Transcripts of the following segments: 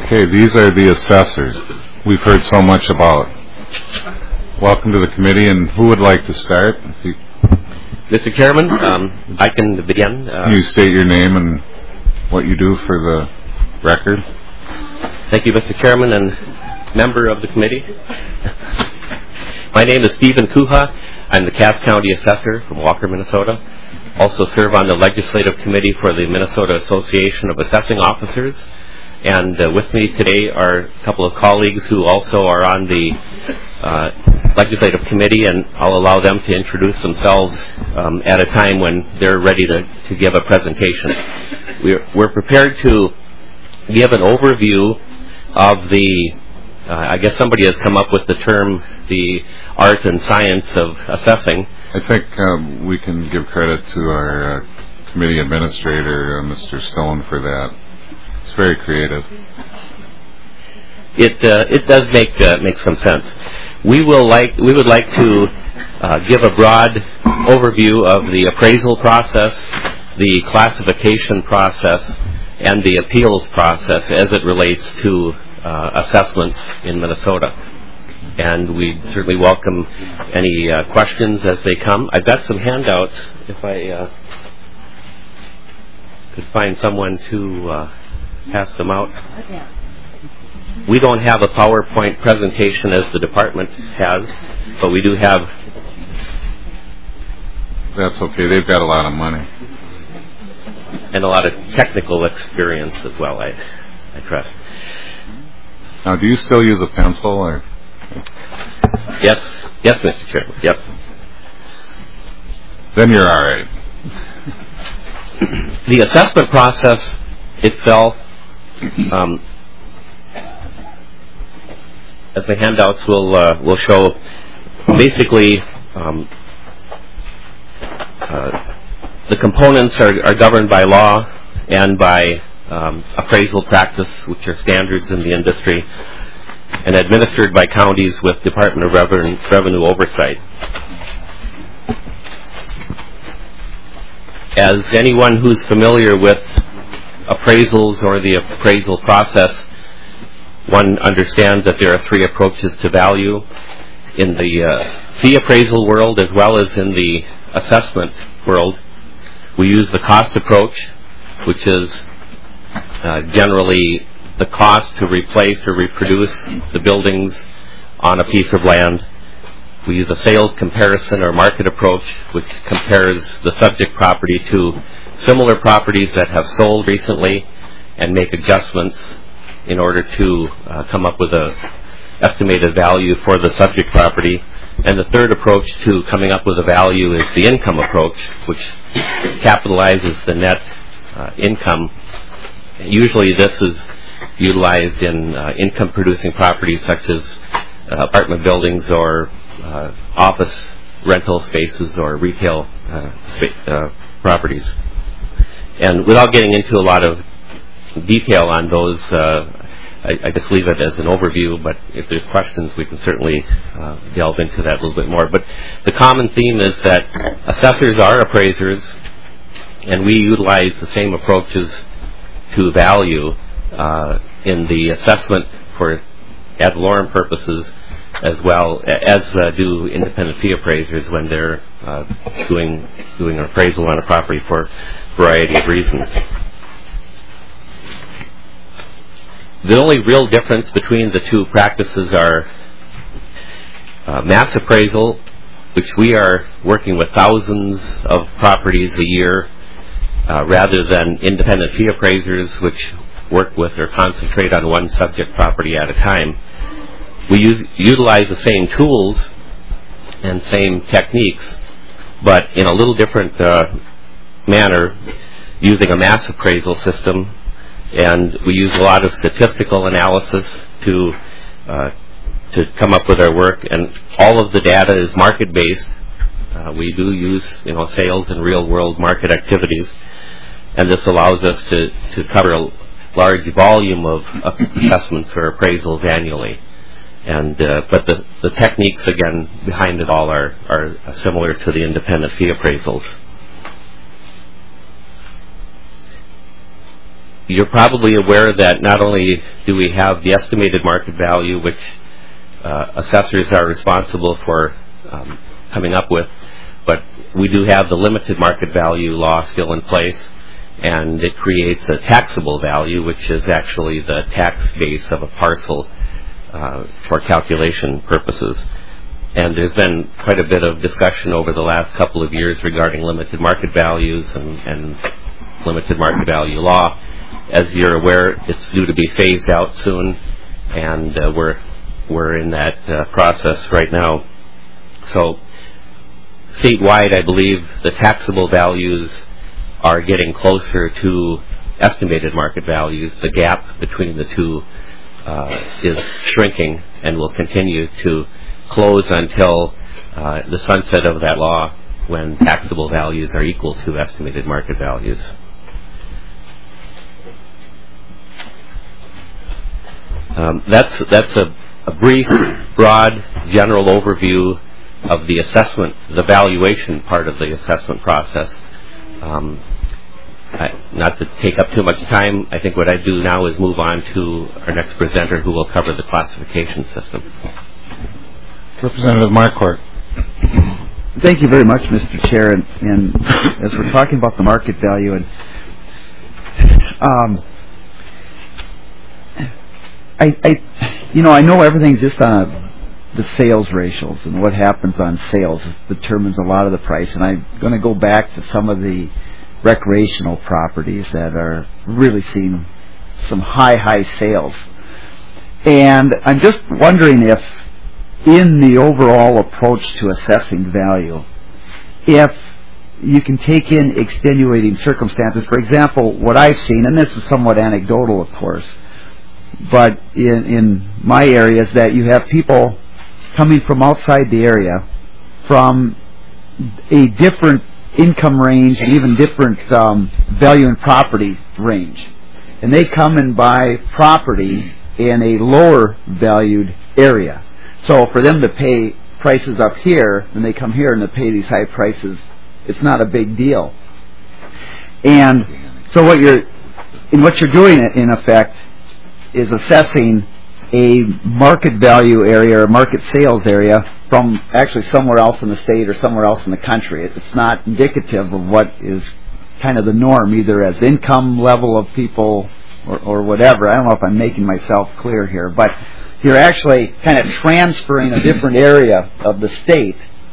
Okay, these are the assessors we've heard so much about. Welcome to the committee, and who would like to start? Mr. Chairman, I can begin. Can you state your name and what you do for the record? Thank you, Mr. Chairman and member of the committee. My name is Stephen Kuha. I'm the Cass County Assessor from Walker, Minnesota. Also serve on the Legislative Committee for the Minnesota Association of Assessing Officers. And with me today are a couple of colleagues who also are on the Legislative Committee, and I'll allow them to introduce themselves at a time when they're ready to give a presentation. We're prepared to give an overview of the, I guess somebody has come up with the term, the art and science of assessing. I think we can give credit to our committee administrator, Mr. Stone, for that. It's very creative. It does make some sense. We would like to give a broad overview of the appraisal process, the classification process, and the appeals process as it relates to assessments in Minnesota. And we certainly welcome any questions as they come. I've got some handouts. If I could find someone to pass them out. We don't have a PowerPoint presentation as the department has, but we do have. That's okay. They've got a lot of money. And a lot of technical experience as well, I trust. Now, do you still use a pencil, or? Yes, Mr. Chairman, yes. Then you're all right. The assessment process itself, as the handouts will show, basically the components are governed by law and by appraisal practice, which are standards in the industry, and administered by counties with Department of Revenue oversight. As anyone who's familiar with appraisals or the appraisal process, one understands that there are three approaches to value in the fee appraisal world as well as in the assessment world. We use the cost approach, which is generally the cost to replace or reproduce the buildings on a piece of land. We use a sales comparison or market approach, which compares the subject property to similar properties that have sold recently and make adjustments in order to come up with an estimated value for the subject property. And the third approach to coming up with a value is the income approach, which capitalizes the net income. Usually this is utilized in income-producing properties such as apartment buildings or office rental spaces or retail properties. And without getting into a lot of detail on those, I just leave it as an overview, but if there's questions, we can certainly delve into that a little bit more. But the common theme is that assessors are appraisers, and we utilize the same approaches to value in the assessment for ad valorem purposes, as well as do independent fee appraisers when they're doing an appraisal on a property for a variety of reasons. The only real difference between the two practices are mass appraisal, which we are working with thousands of properties a year, rather than independent fee appraisers, which work with or concentrate on one subject property at a time. We utilize the same tools and same techniques, but in a little different manner, using a mass appraisal system. And we use a lot of statistical analysis to come up with our work, and all of the data is market-based. We do use sales and real-world market activities, and this allows us to cover a large volume of assessments or appraisals annually. And but the techniques again behind it all are similar to the independent fee appraisals. You're probably aware that not only do we have the estimated market value, which assessors are responsible for coming up with, but we do have the limited market value law still in place, and it creates a taxable value, which is actually the tax base of a parcel for calculation purposes. And there's been quite a bit of discussion over the last couple of years regarding limited market values and limited market value law. As you're aware, it's due to be phased out soon, and we're in that process right now. So statewide, I believe the taxable values are getting closer to estimated market values. The gap between the two is shrinking and will continue to close until the sunset of that law, when taxable values are equal to estimated market values. That's a brief, broad, general overview of the assessment, the valuation part of the assessment process. Not to take up too much time, I think what I do now is move on to our next presenter, who will cover the classification system. Representative Marquardt. Thank you very much, Mr. Chair. And as we're talking about the market value, and I know everything's just on the sales ratios, and what happens on sales determines a lot of the price. And I'm going to go back to some of the recreational properties that are really seeing some high sales. And I'm just wondering if, in the overall approach to assessing value, if you can take in extenuating circumstances. For example, what I've seen, and this is somewhat anecdotal, of course, but in my area, is that you have people coming from outside the area, from a different income range and even different value and property range. And they come and buy property in a lower valued area. So for them to pay prices up here, and they come here and they pay these high prices, it's not a big deal. And so what you're doing in effect is assessing a market value area or market sales area from actually somewhere else in the state or somewhere else in the country. It's not indicative of what is kind of the norm, either as income level of people or whatever. I don't know if I'm making myself clear here, but you're actually kind of transferring a different area of the state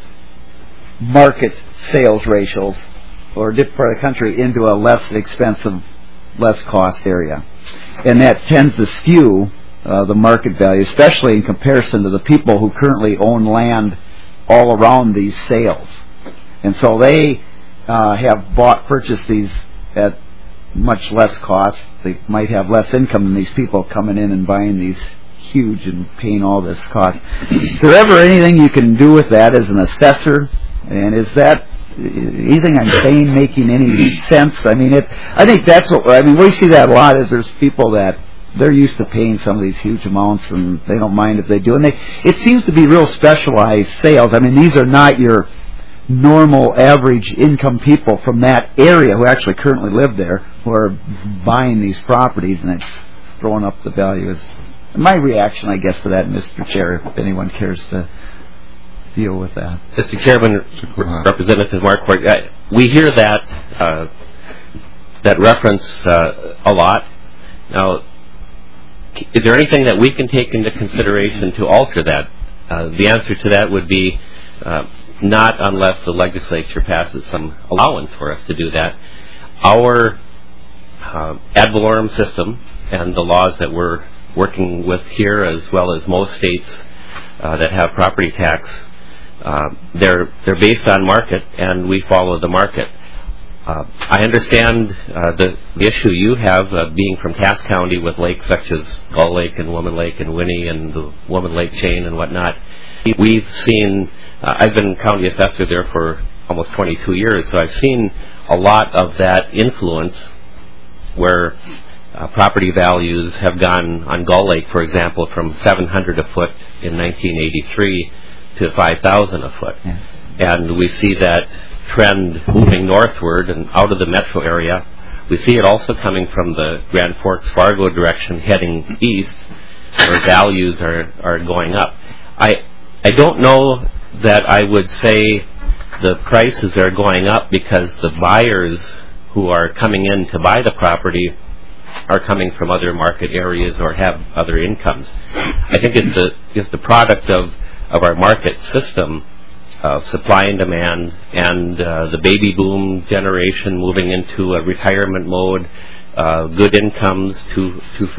market sales ratios or a different part of the country into a less expensive, less cost area. And that tends to skew the market value, especially in comparison to the people who currently own land all around these sales. And so they have purchased these at much less cost. They might have less income than these people coming in and buying these huge and paying all this cost. Is there ever anything you can do with that as an assessor? And is that anything I'm saying making any sense? I mean, I think that's what we see that a lot. Is there's people that they're used to paying some of these huge amounts, and they don't mind if they do. And it seems to be real specialized sales. I mean, these are not your normal average income people from that area who actually currently live there who are buying these properties, and it's throwing up the values. My reaction, I guess, to that, Mr. Chair, if anyone cares to deal with that. Mr. Chairman, Representative Marquardt, we hear that reference a lot. Now, is there anything that we can take into consideration to alter that? The answer to that would be not unless the legislature passes some allowance for us to do that. Our ad valorem system and the laws that we're working with here, as well as most states that have property tax, they're based on market, and we follow the market. I understand the issue you have being from Cass County with lakes such as Gull Lake and Woman Lake and Winnie and the Woman Lake chain and whatnot. We've seen, I've been county assessor there for almost 22 years, so I've seen a lot of that influence where property values have gone on Gull Lake, for example, from $700 a foot in 1983 to $5,000 a foot. Yeah. And we see that trend moving northward and out of the metro area We see it also coming from the Grand Forks Fargo direction heading east, where values are going up. I don't know that I would say the prices are going up because the buyers who are coming in to buy the property are coming from other market areas or have other incomes. I think it's the product of our market system of supply and demand, and the baby boom generation moving into a retirement mode, good incomes, two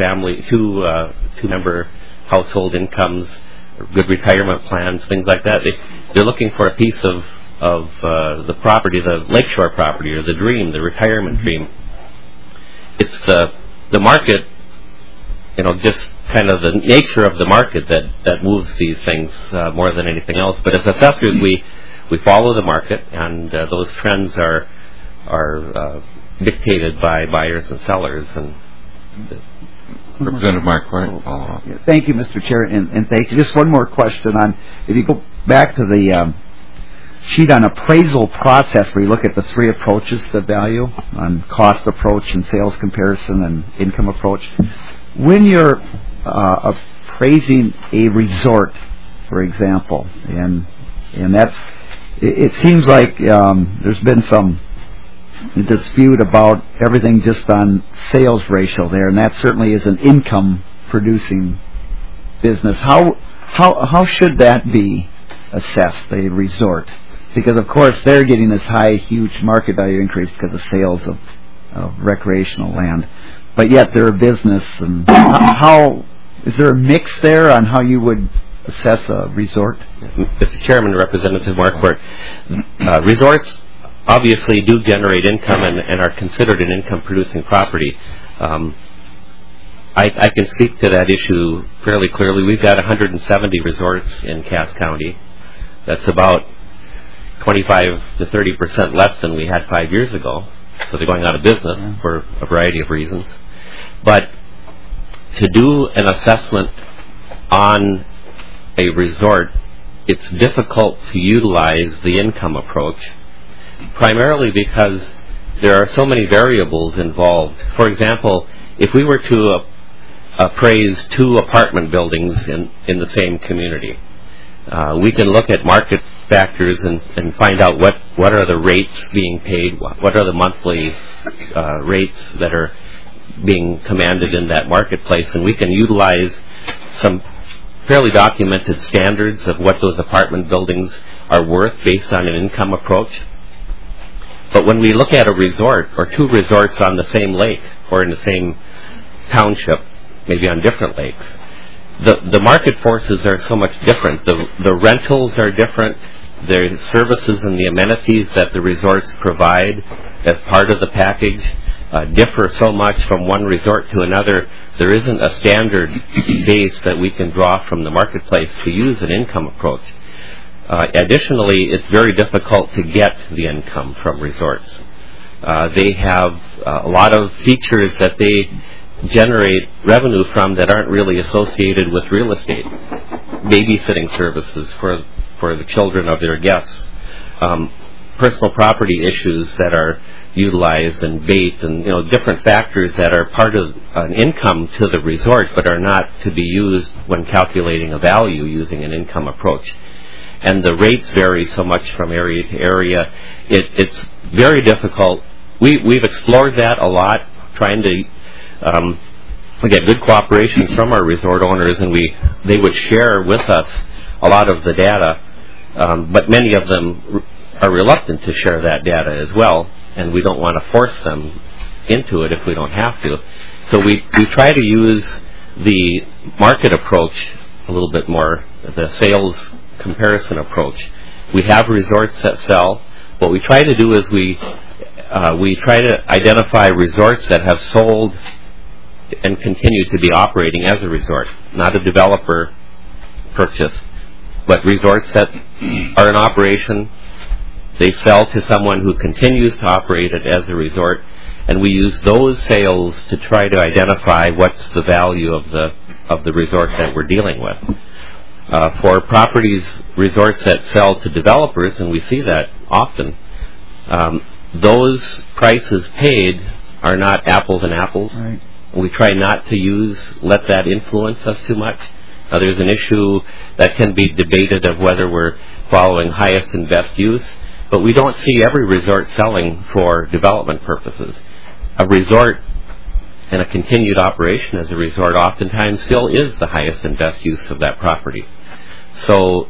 member household incomes, good retirement plans, things like that. They're looking for a piece of the property, the lakeshore property, or the dream, the retirement dream. It's the market, just kind of the nature of the market that moves these things more than anything else. But as assessors, we follow the market, and those trends are dictated by buyers and sellers. And Representative Mark White. Thank you, Mr. Chair, and thank you. Just one more question on, if you go back to the sheet on appraisal process, where you look at the three approaches to value, on cost approach and sales comparison and income approach. When you're appraising a resort, for example, and that's, it seems like there's been some dispute about everything just on sales ratio there, and that certainly is an income producing business. How should that be assessed, a resort? Because of course they're getting this high, huge market value increase because of sales of recreational land, but yet they're a business. And how is there a mix there on how you would assess a resort? Mr. Chairman, Representative Marquardt, resorts obviously do generate income and are considered an income-producing property. I can speak to that issue fairly clearly. We've got 170 resorts in Cass County. That's about 25 to 30% less than we had 5 years ago. So they're going out of business for a variety of reasons. But to do an assessment on a resort, it's difficult to utilize the income approach, primarily because there are so many variables involved. For example, if we were to appraise two apartment buildings in the same community, we can look at market factors and find out what are the rates being paid, what are the monthly rates that are being commanded in that marketplace, and we can utilize some fairly documented standards of what those apartment buildings are worth based on an income approach. But when we look at a resort or two resorts on the same lake or in the same township, maybe on different lakes, the market forces are so much different. The rentals are different. The services and the amenities that the resorts provide as part of the package differ so much from one resort to another. There isn't a standard base that we can draw from the marketplace to use an income approach. Additionally, it's very difficult to get the income from resorts. They have a lot of features that they generate revenue from that aren't really associated with real estate. Babysitting services for the children of their guests, personal property issues that are utilized, and bait, and different factors that are part of an income to the resort but are not to be used when calculating a value using an income approach. And the rates vary so much from area to area. It's very difficult. We've explored that a lot, trying to we get good cooperation from our resort owners, and they would share with us a lot of the data, but many of them are reluctant to share that data as well, and we don't want to force them into it if we don't have to. So we try to use the market approach a little bit more, the sales comparison approach. We have resorts that sell. What we try to do is we try to identify resorts that have sold and continue to be operating as a resort, not a developer purchase, but resorts that are in operation. They sell to someone who continues to operate it as a resort, and we use those sales to try to identify what's the value of the resort that we're dealing with. For resorts that sell to developers, and we see that often, those prices paid are not apples and apples. Right. We try not to let that influence us too much. There's an issue that can be debated of whether we're following highest and best use, but we don't see every resort selling for development purposes. A resort and a continued operation as a resort oftentimes still is the highest and best use of that property. So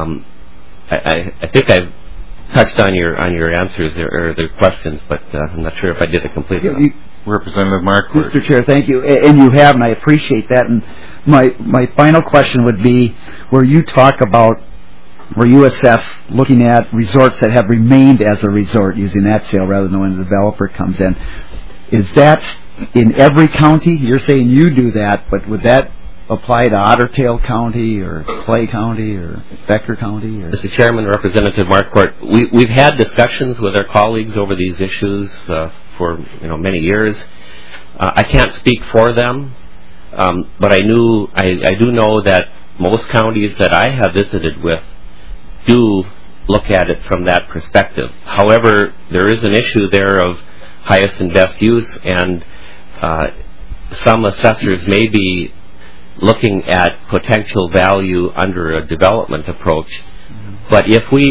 I think I've touched on your answers or the questions, but I'm not sure if I did it completely. Representative Markwart. Mr. Chair, thank you. And you have, and I appreciate that. And my final question would be, where you assess looking at resorts that have remained as a resort using that sale rather than when the developer comes in. Is that in every county? You're saying you do that, but would that apply to Otter Tail County or Clay County or Becker County? Or? Mr. Chairman, Representative Markwart, we've had discussions with our colleagues over these issues for many years. I can't speak for them, but I do know that most counties that I have visited with do look at it from that perspective. However, there is an issue there of highest and best use, and some assessors may be looking at potential value under a development approach. But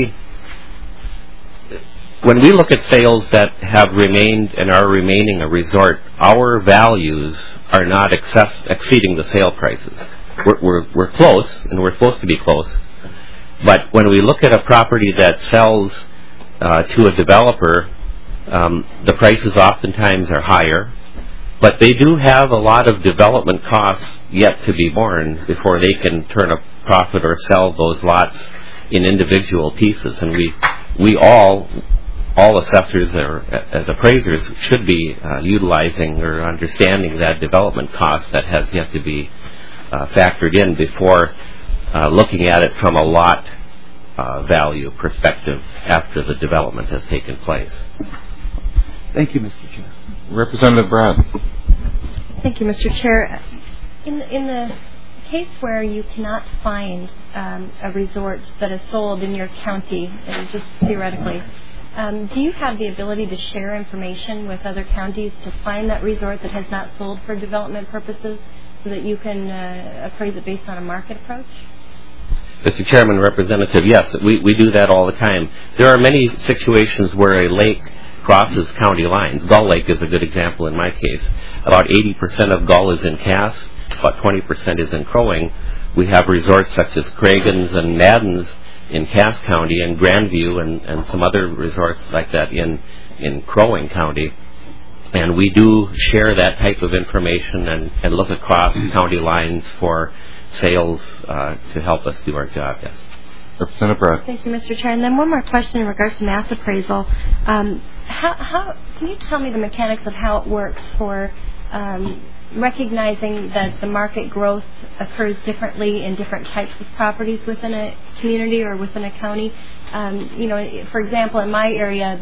when we look at sales that have remained and are remaining a resort, our values are not exceeding the sale prices. We're close, and we're supposed to be close. But when we look at a property that sells to a developer, the prices oftentimes are higher. But they do have a lot of development costs yet to be borne before they can turn a profit or sell those lots in individual pieces. And we all assessors as appraisers should be utilizing or understanding that development cost that has yet to be factored in before looking at it from a lot value perspective after the development has taken place. Thank you, Mr. Chair. Representative Brad. Thank you, Mr. Chair. In the case where you cannot find a resort that is sold in your county, and just theoretically, do you have the ability to share information with other counties to find that resort that has not sold for development purposes so that you can appraise it based on a market approach? Mr. Chairman, Representative, yes, we do that all the time. There are many situations where a lake crosses county lines. Gull Lake is a good example in my case. About 80% of Gull is in Cass, about 20% is in Crow Wing. We have resorts such as Craigens and Madden's in Cass County and Grandview and some other resorts like that in Crow Wing County. And we do share that type of information and look across county lines for sales to help us do our job, yes. Representative Brad. Thank you, Mr. Chair. And then one more question in regards to mass appraisal. How can you tell me the mechanics of how it works for recognizing that the market growth occurs differently in different types of properties within a community or within a county? For example, in my area,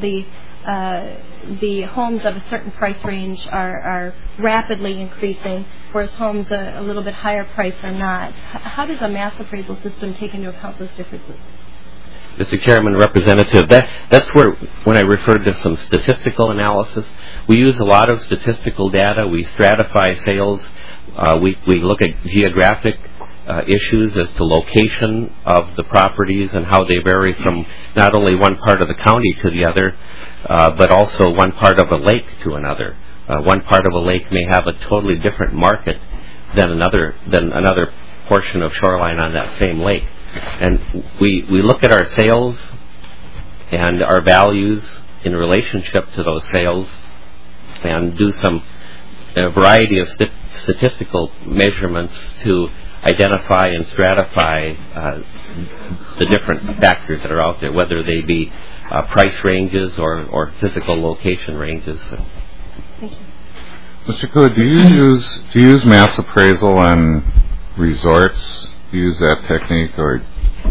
the homes of a certain price range are rapidly increasing, whereas homes a little bit higher price are not. How does a mass appraisal system take into account those differences? Mr. Chairman, Representative, that's where, when I referred to some statistical analysis, we use a lot of statistical data. We stratify sales. We look at geographic issues as to location of the properties and how they vary from not only one part of the county to the other, but also one part of a lake to another. One part of a lake may have a totally different market than another portion of shoreline on that same lake. And we look at our sales and our values in relationship to those sales and do a variety of statistical measurements to identify and stratify the different factors that are out there, whether they be price ranges or physical location ranges. Thank you. Mr. Koo, do you use mass appraisal on resorts? Do you use that technique, or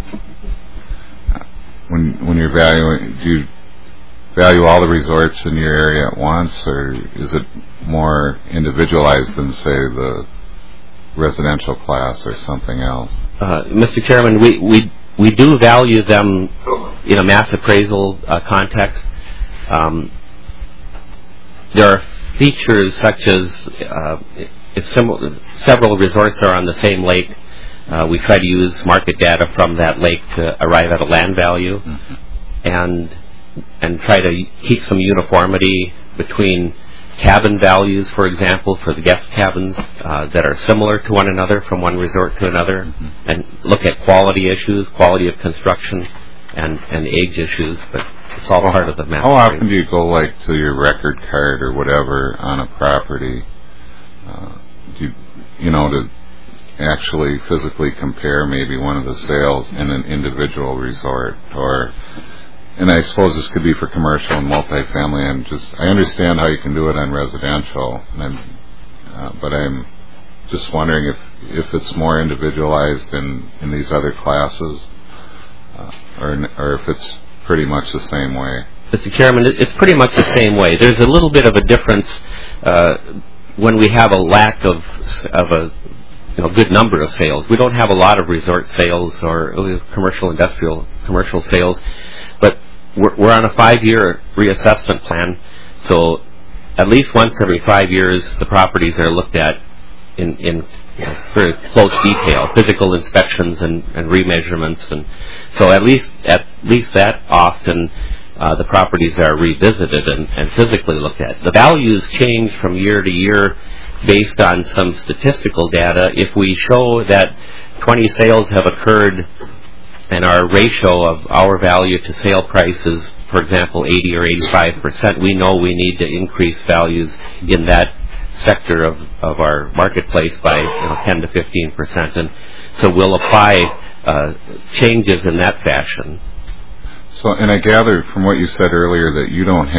when you're valuing, do you value all the resorts in your area at once, or is it more individualized than, say, the residential class or something else? Mr. Chairman, we do value them in a mass appraisal context. There are features such as if several resorts are on the same lake, we try to use market data from that lake to arrive at a land value, and try to keep some uniformity between cabin values, for example, for the guest cabins that are similar to one another from one resort to another, and look at quality issues, quality of construction, and age issues. But it's all part of the map. How often do you go like to your record card or whatever on a property? To actually physically compare maybe one of the sales in an individual resort, and I suppose this could be for commercial and multifamily. I understand how you can do it on residential, but I'm just wondering if it's more individualized in these other classes, or if it's pretty much the same way. Mr. Chairman, it's pretty much the same way. There's a little bit of a difference when we have a lack of a good number of sales. We don't have a lot of resort sales or commercial sales, but we're on a 5-year reassessment plan, so at least once every 5 years the properties are looked at in very close detail, physical inspections and remeasurements, and so at least that often the properties are revisited and physically looked at. The values change from year to year based on some statistical data. If we show that 20 sales have occurred and our ratio of our value to sale price is, for example, 80 or 85%, we know we need to increase values in that sector of our marketplace by 10 to 15%, and so we'll apply changes in that fashion. So, and I gathered from what you said earlier that you don't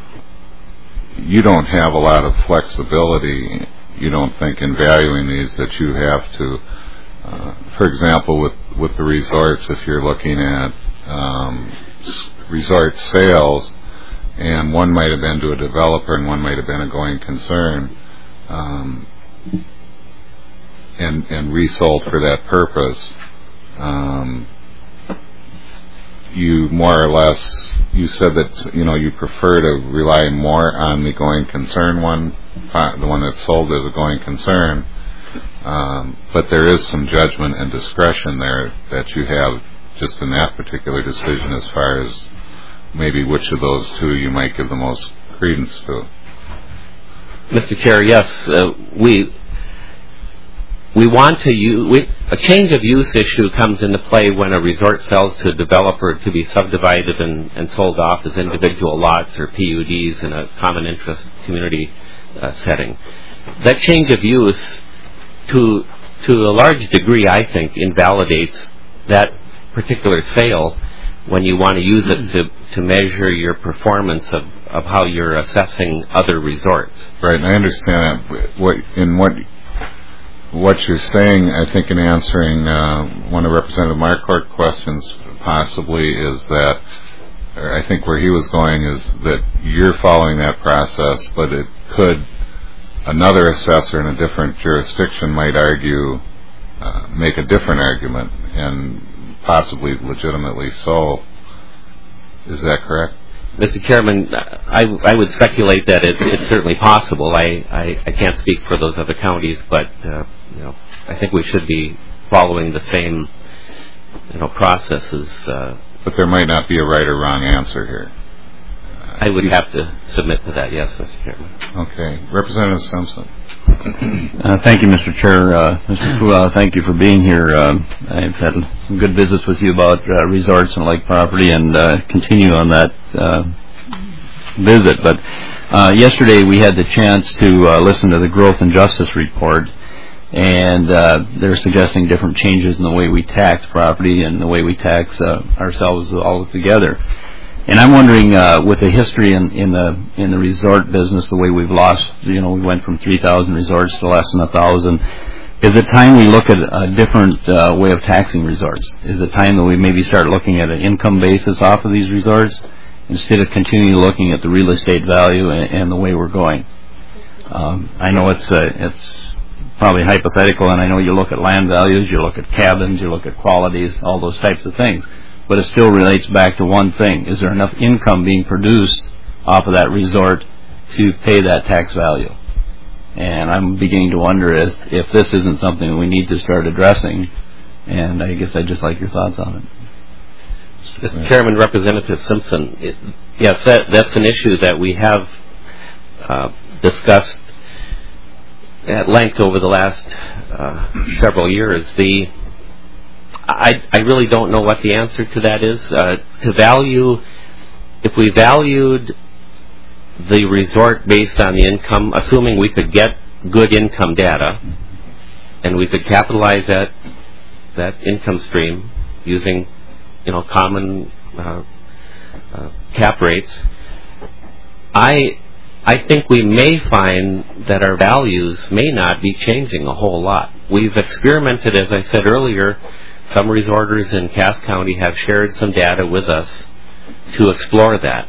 have a lot of flexibility. You don't think in valuing these that you have to, for example, with the resorts, if you're looking at resort sales, and one might have been to a developer and one might have been a going concern, and resold for that purpose. You more or less, you said that you prefer to rely more on the going concern one, the one that's sold as a going concern, but there is some judgment and discretion there that you have just in that particular decision as far as maybe which of those two you might give the most credence to. Mr. Chair, yes, we want to use, a change of use issue comes into play when a resort sells to a developer to be subdivided and sold off as individual lots or PUDs in a common interest community setting. That change of use, to a large degree, I think, invalidates that particular sale when you want to use it to measure your performance of how you're assessing other resorts. Right, and I understand that. What you're saying, I think, in answering one of Representative Marquardt questions possibly is that, or I think where he was going is that you're following that process, but it could, another assessor in a different jurisdiction might argue, make a different argument, and possibly legitimately so. Is that correct? Mr. Chairman, I would speculate that it's certainly possible. I can't speak for those other counties, but I think we should be following the same processes. But there might not be a right or wrong answer here. I would have to submit to that, yes, Mr. Chairman. Okay. Representative Simpson. Thank you, Mr. Chair. Mr. Kula, thank you for being here. I've had some good visits with you about resorts and lake property, and continue on that visit. But yesterday we had the chance to listen to the Growth and Justice report, and they're suggesting different changes in the way we tax property and the way we tax ourselves all together. And I'm wondering, with the history in the resort business, the way we've lost, we went from 3,000 resorts to less than 1,000. Is it time we look at a different way of taxing resorts? Is it time that we maybe start looking at an income basis off of these resorts instead of continuing looking at the real estate value and the way we're going? I know it's probably hypothetical, and I know you look at land values, you look at cabins, you look at qualities, all those types of things. But it still relates back to one thing. Is there enough income being produced off of that resort to pay that tax value. And I'm beginning to wonder if this isn't something we need to start addressing. And I guess I'd just like your thoughts on it. Mr. Chairman, Representative Simpson, yes, that's an issue that we have discussed at length over the last several years. I really don't know what the answer to that is. If we valued the resort based on the income, assuming we could get good income data, and we could capitalize that income stream using, common cap rates, I think we may find that our values may not be changing a whole lot. We've experimented, as I said earlier. Some resorters in Cass County have shared some data with us to explore that.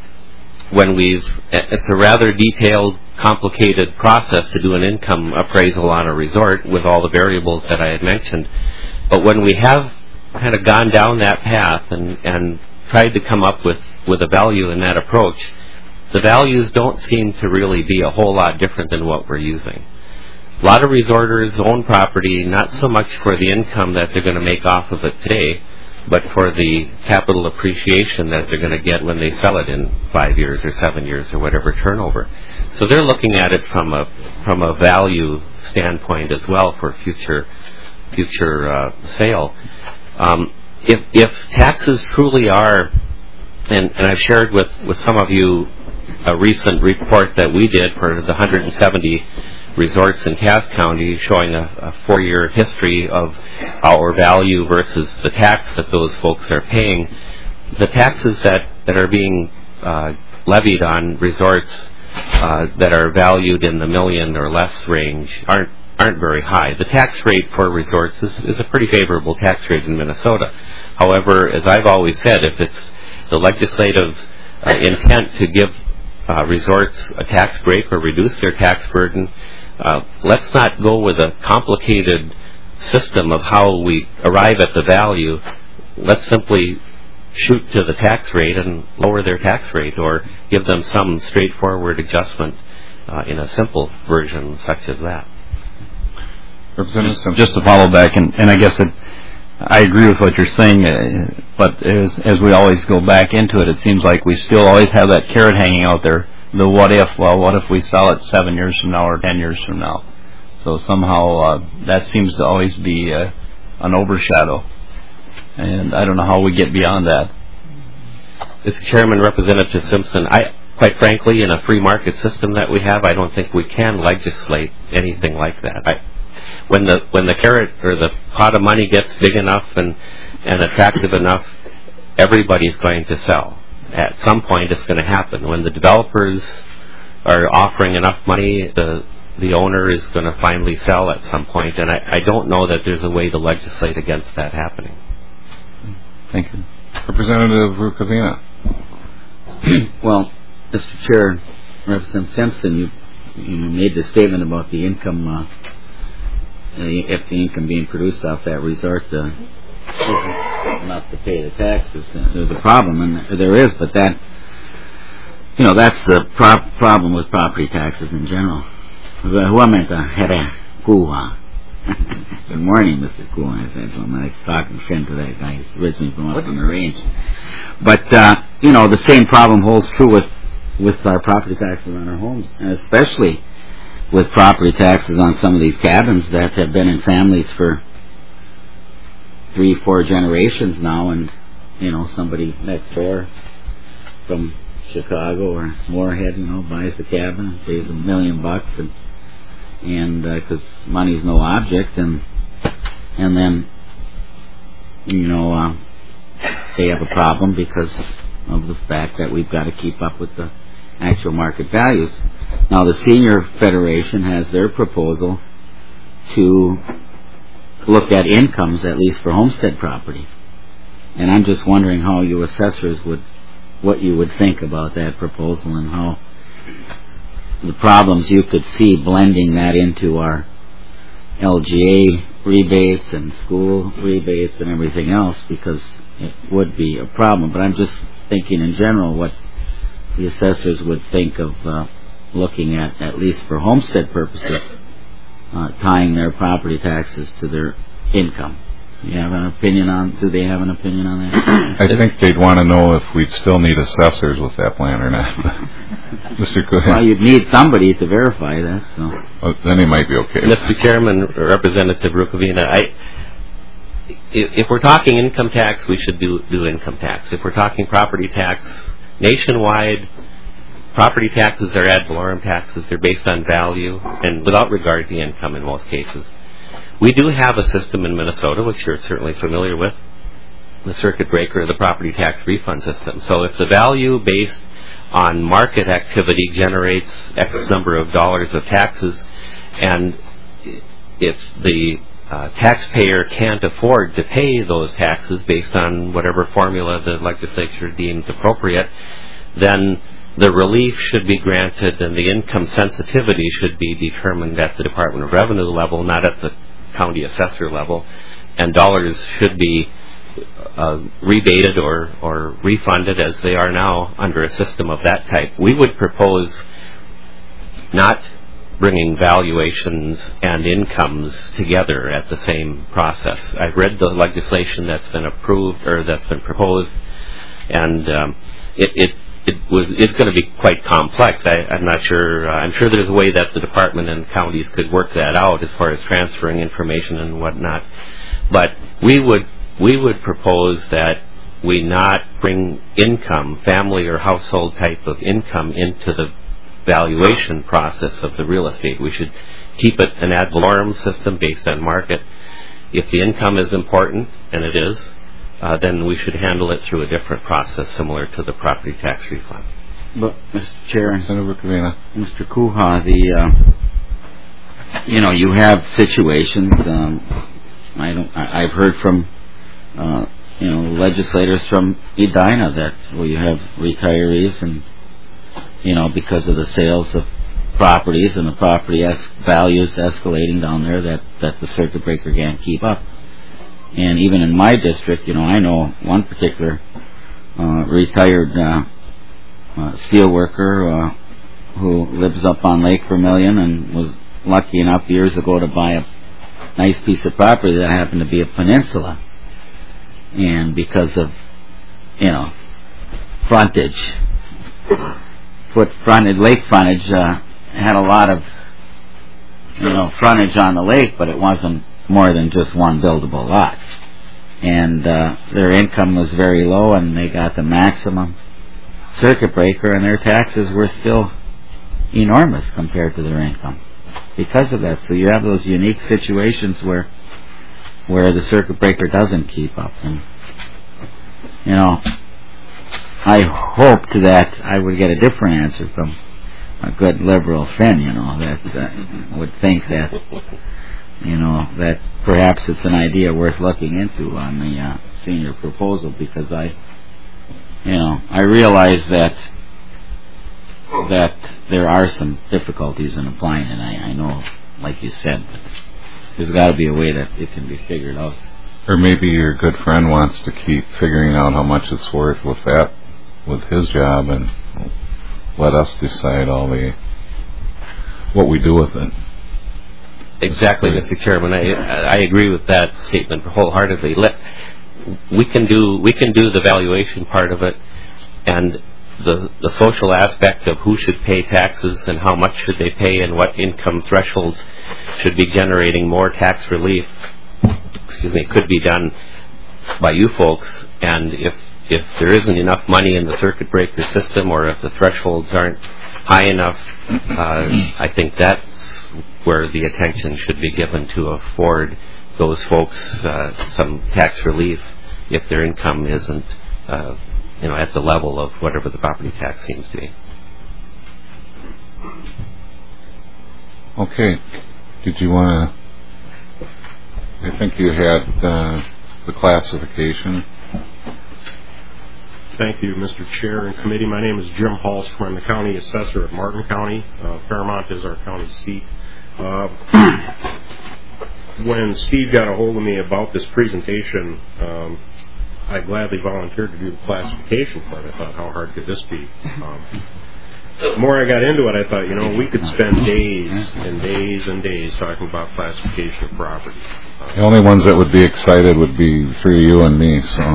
It's a rather detailed, complicated process to do an income appraisal on a resort with all the variables that I had mentioned. But when we have kind of gone down that path and tried to come up with a value in that approach, the values don't seem to really be a whole lot different than what we're using. A lot of resorters own property not so much for the income that they're going to make off of it today, but for the capital appreciation that they're going to get when they sell it in 5 years or 7 years or whatever turnover. So they're looking at it from a value standpoint as well for future sale. If taxes truly are, and I've shared with some of you a recent report that we did for the 170 resorts in Cass County, showing a 4-year history of our value versus the tax that those folks are paying. The taxes that are being levied on resorts that are valued in the million or less range aren't very high. The tax rate for resorts is a pretty favorable tax rate in Minnesota. However, as I've always said, if it's the legislative intent to give resorts a tax break or reduce their tax burden, let's not go with a complicated system of how we arrive at the value. Let's simply shoot to the tax rate and lower their tax rate, or give them some straightforward adjustment in a simple version such as that. Just to follow back, and I guess I agree with what you're saying, but as we always go back into it, it seems like we still always have that carrot hanging out there. The what if? Well, what if we sell it 7 years from now or 10 years from now? So somehow that seems to always be an overshadow, and I don't know how we get beyond that. Mr. Chairman, Representative Simpson, quite frankly, in a free market system that we have, I don't think we can legislate anything like that. When the carrot or the pot of money gets big enough and attractive enough, everybody's going to sell. At some point, it's going to happen. When the developers are offering enough money, the owner is going to finally sell at some point, and I don't know that there's a way to legislate against that happening. Thank you. Representative Rukavina. Well, Mr. Chair, Representative Simpson, you made the statement about the income, if the income being produced off that resort isn't enough to pay the taxes. There's a problem, and there is, but that's the problem with property taxes in general. Good morning, Mr. Cool. I said, I'm like talking friend to that guy who's originally from up on the range. But, the same problem holds true with our property taxes on our homes, and especially with property taxes on some of these cabins that have been in families for 3-4 generations now, and, somebody next door from Chicago or Moorhead, buys the cabin, pays $1 million, and because money's no object, and then they have a problem because of the fact that we've got to keep up with the actual market values. Now the Senior Federation has their proposal to look at incomes, at least for homestead property, and I'm just wondering how you assessors what you would think about that proposal, and how the problems you could see blending that into our LGA rebates and school rebates and everything else, because it would be a problem. But I'm just thinking in general what the assessors would think of looking at least for homestead purposes, tying their property taxes to their income. Do they have an opinion on that? I think they'd want to know if we'd still need assessors with that plan or not. Mr. Cohen. Well, you'd need somebody to verify that. So. Well, then he might be okay. Mr. Chairman, Representative Rukavina, if we're talking income tax, we should do income tax. If we're talking property tax, nationwide, property taxes are ad valorem taxes. They're based on value and without regard to income in most cases. We do have a system in Minnesota, which you're certainly familiar with, the circuit breaker, the property tax refund system. So if the value based on market activity generates X number of dollars of taxes, and if the taxpayer can't afford to pay those taxes based on whatever formula the legislature deems appropriate, then the relief should be granted and the income sensitivity should be determined at the Department of Revenue level, not at the county assessor level, and dollars should be rebated or refunded as they are now under a system of that type. We would propose not bringing valuations and incomes together at the same process. I've read the legislation that's been approved or that's been proposed, and it's going to be quite complex. I'm not sure. I'm sure there's a way that the department and counties could work that out as far as transferring information and whatnot. But we would propose that we not bring income, family or household type of income, into the valuation process of the real estate. We should keep it an ad valorem system based on market. If the income is important, and it is, then we should handle it through a different process similar to the property tax refund. But, Mr. Chair, Senator Rukavina. Mr. Kuha, you have situations. I've heard from legislators from Edina that you have retirees and because of the sales of properties and the property values escalating down there that the circuit breaker can't keep up. And even in my district, I know one particular retired steel worker who lives up on Lake Vermilion and was lucky enough years ago to buy a nice piece of property that happened to be a peninsula. And because of, frontage, lake frontage, had a lot of, frontage on the lake, but it wasn't more than just one buildable lot. And their income was very low, and they got the maximum circuit breaker, and their taxes were still enormous compared to their income because of that. So you have those unique situations where the circuit breaker doesn't keep up. And I hoped that I would get a different answer from a good liberal friend, that would think that that perhaps it's an idea worth looking into on the senior proposal, because I realize that there are some difficulties in applying it. I know, like you said, but there's got to be a way that it can be figured out. Or maybe your good friend wants to keep figuring out how much it's worth with his job, and let us decide what we do with it. Exactly, Mr. Chairman. I agree with that statement wholeheartedly. We can do the valuation part of it, and the social aspect of who should pay taxes and how much should they pay and what income thresholds should be generating more tax relief. Could be done by you folks, and if there isn't enough money in the circuit breaker system, or if the thresholds aren't high enough, I think that's where the attention should be given to afford those folks some tax relief if their income isn't at the level of whatever the property tax seems to be. Okay. Did you want to... I think you had the classification. Thank you, Mr. Chair and Committee. My name is Jim Hallstrom. I'm the County Assessor at Martin County. Fairmont is our county seat. When Steve got a hold of me about this presentation, I gladly volunteered to do the classification part. I thought, how hard could this be? the more I got into it, I thought, we could spend days and days and days talking about classification of property. The only ones that would be excited would be through you and me, so.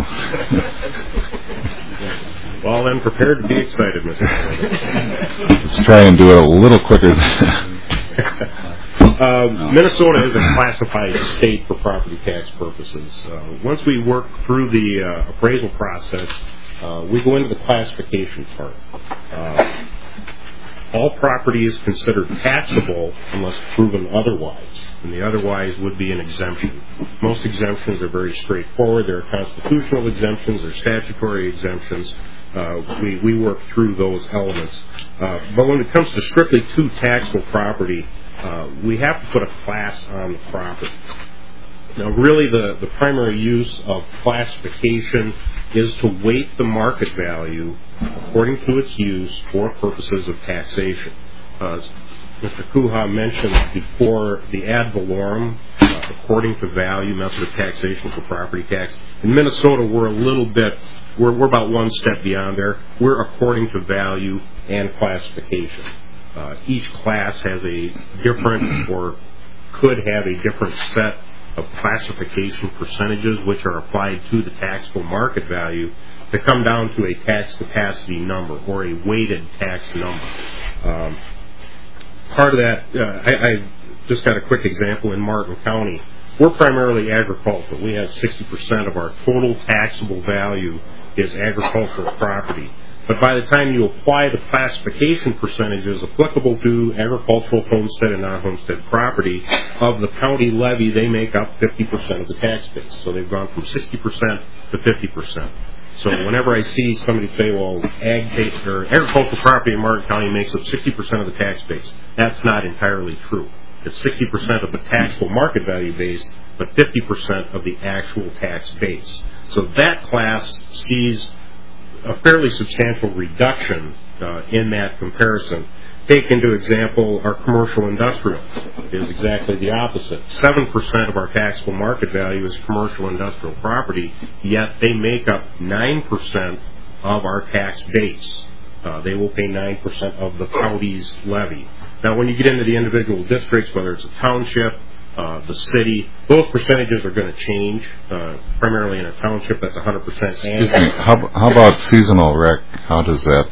Well, then, prepared to be excited, Mr. Chairman. Let's try and do it a little quicker. Minnesota is a classified state for property tax purposes. Once we work through the appraisal process, we go into the classification part. All property is considered taxable unless proven otherwise, and the otherwise would be an exemption. Most exemptions are very straightforward. There are constitutional exemptions, there are statutory exemptions. We work through those elements. But when it comes to strictly to taxable property, we have to put a class on the property. Now, really, the primary use of classification is to weight the market value according to its use for purposes of taxation. As Mr. Kuha mentioned before, the ad valorem, according to value method of taxation for property tax. In Minnesota, we're about one step beyond there. We're according to value and classification. Each class has a different or could have a different set of classification percentages which are applied to the taxable market value to come down to a tax capacity number or a weighted tax number. Part of that, I just got a quick example in Martin County. We're primarily agricultural. We have 60% of our total taxable value is agricultural property. But by the time you apply the classification percentages applicable to agricultural, homestead, and non-homestead property of the county levy, they make up 50% of the tax base. So they've gone from 60% to 50%. So whenever I see somebody say, well, agricultural property in Martin County makes up 60% of the tax base, that's not entirely true. It's 60% of the taxable market value base, but 50% of the actual tax base. So that class sees a fairly substantial reduction in that comparison. Take into example our commercial industrial is exactly the opposite. 7% of our taxable market value is commercial industrial property, yet they make up 9% of our tax base. They will pay 9% of the county's levy. Now, when you get into the individual districts, whether it's a township, the city, those percentages are going to change. Primarily in a township, that's 100% annual. How about seasonal rec? How does that?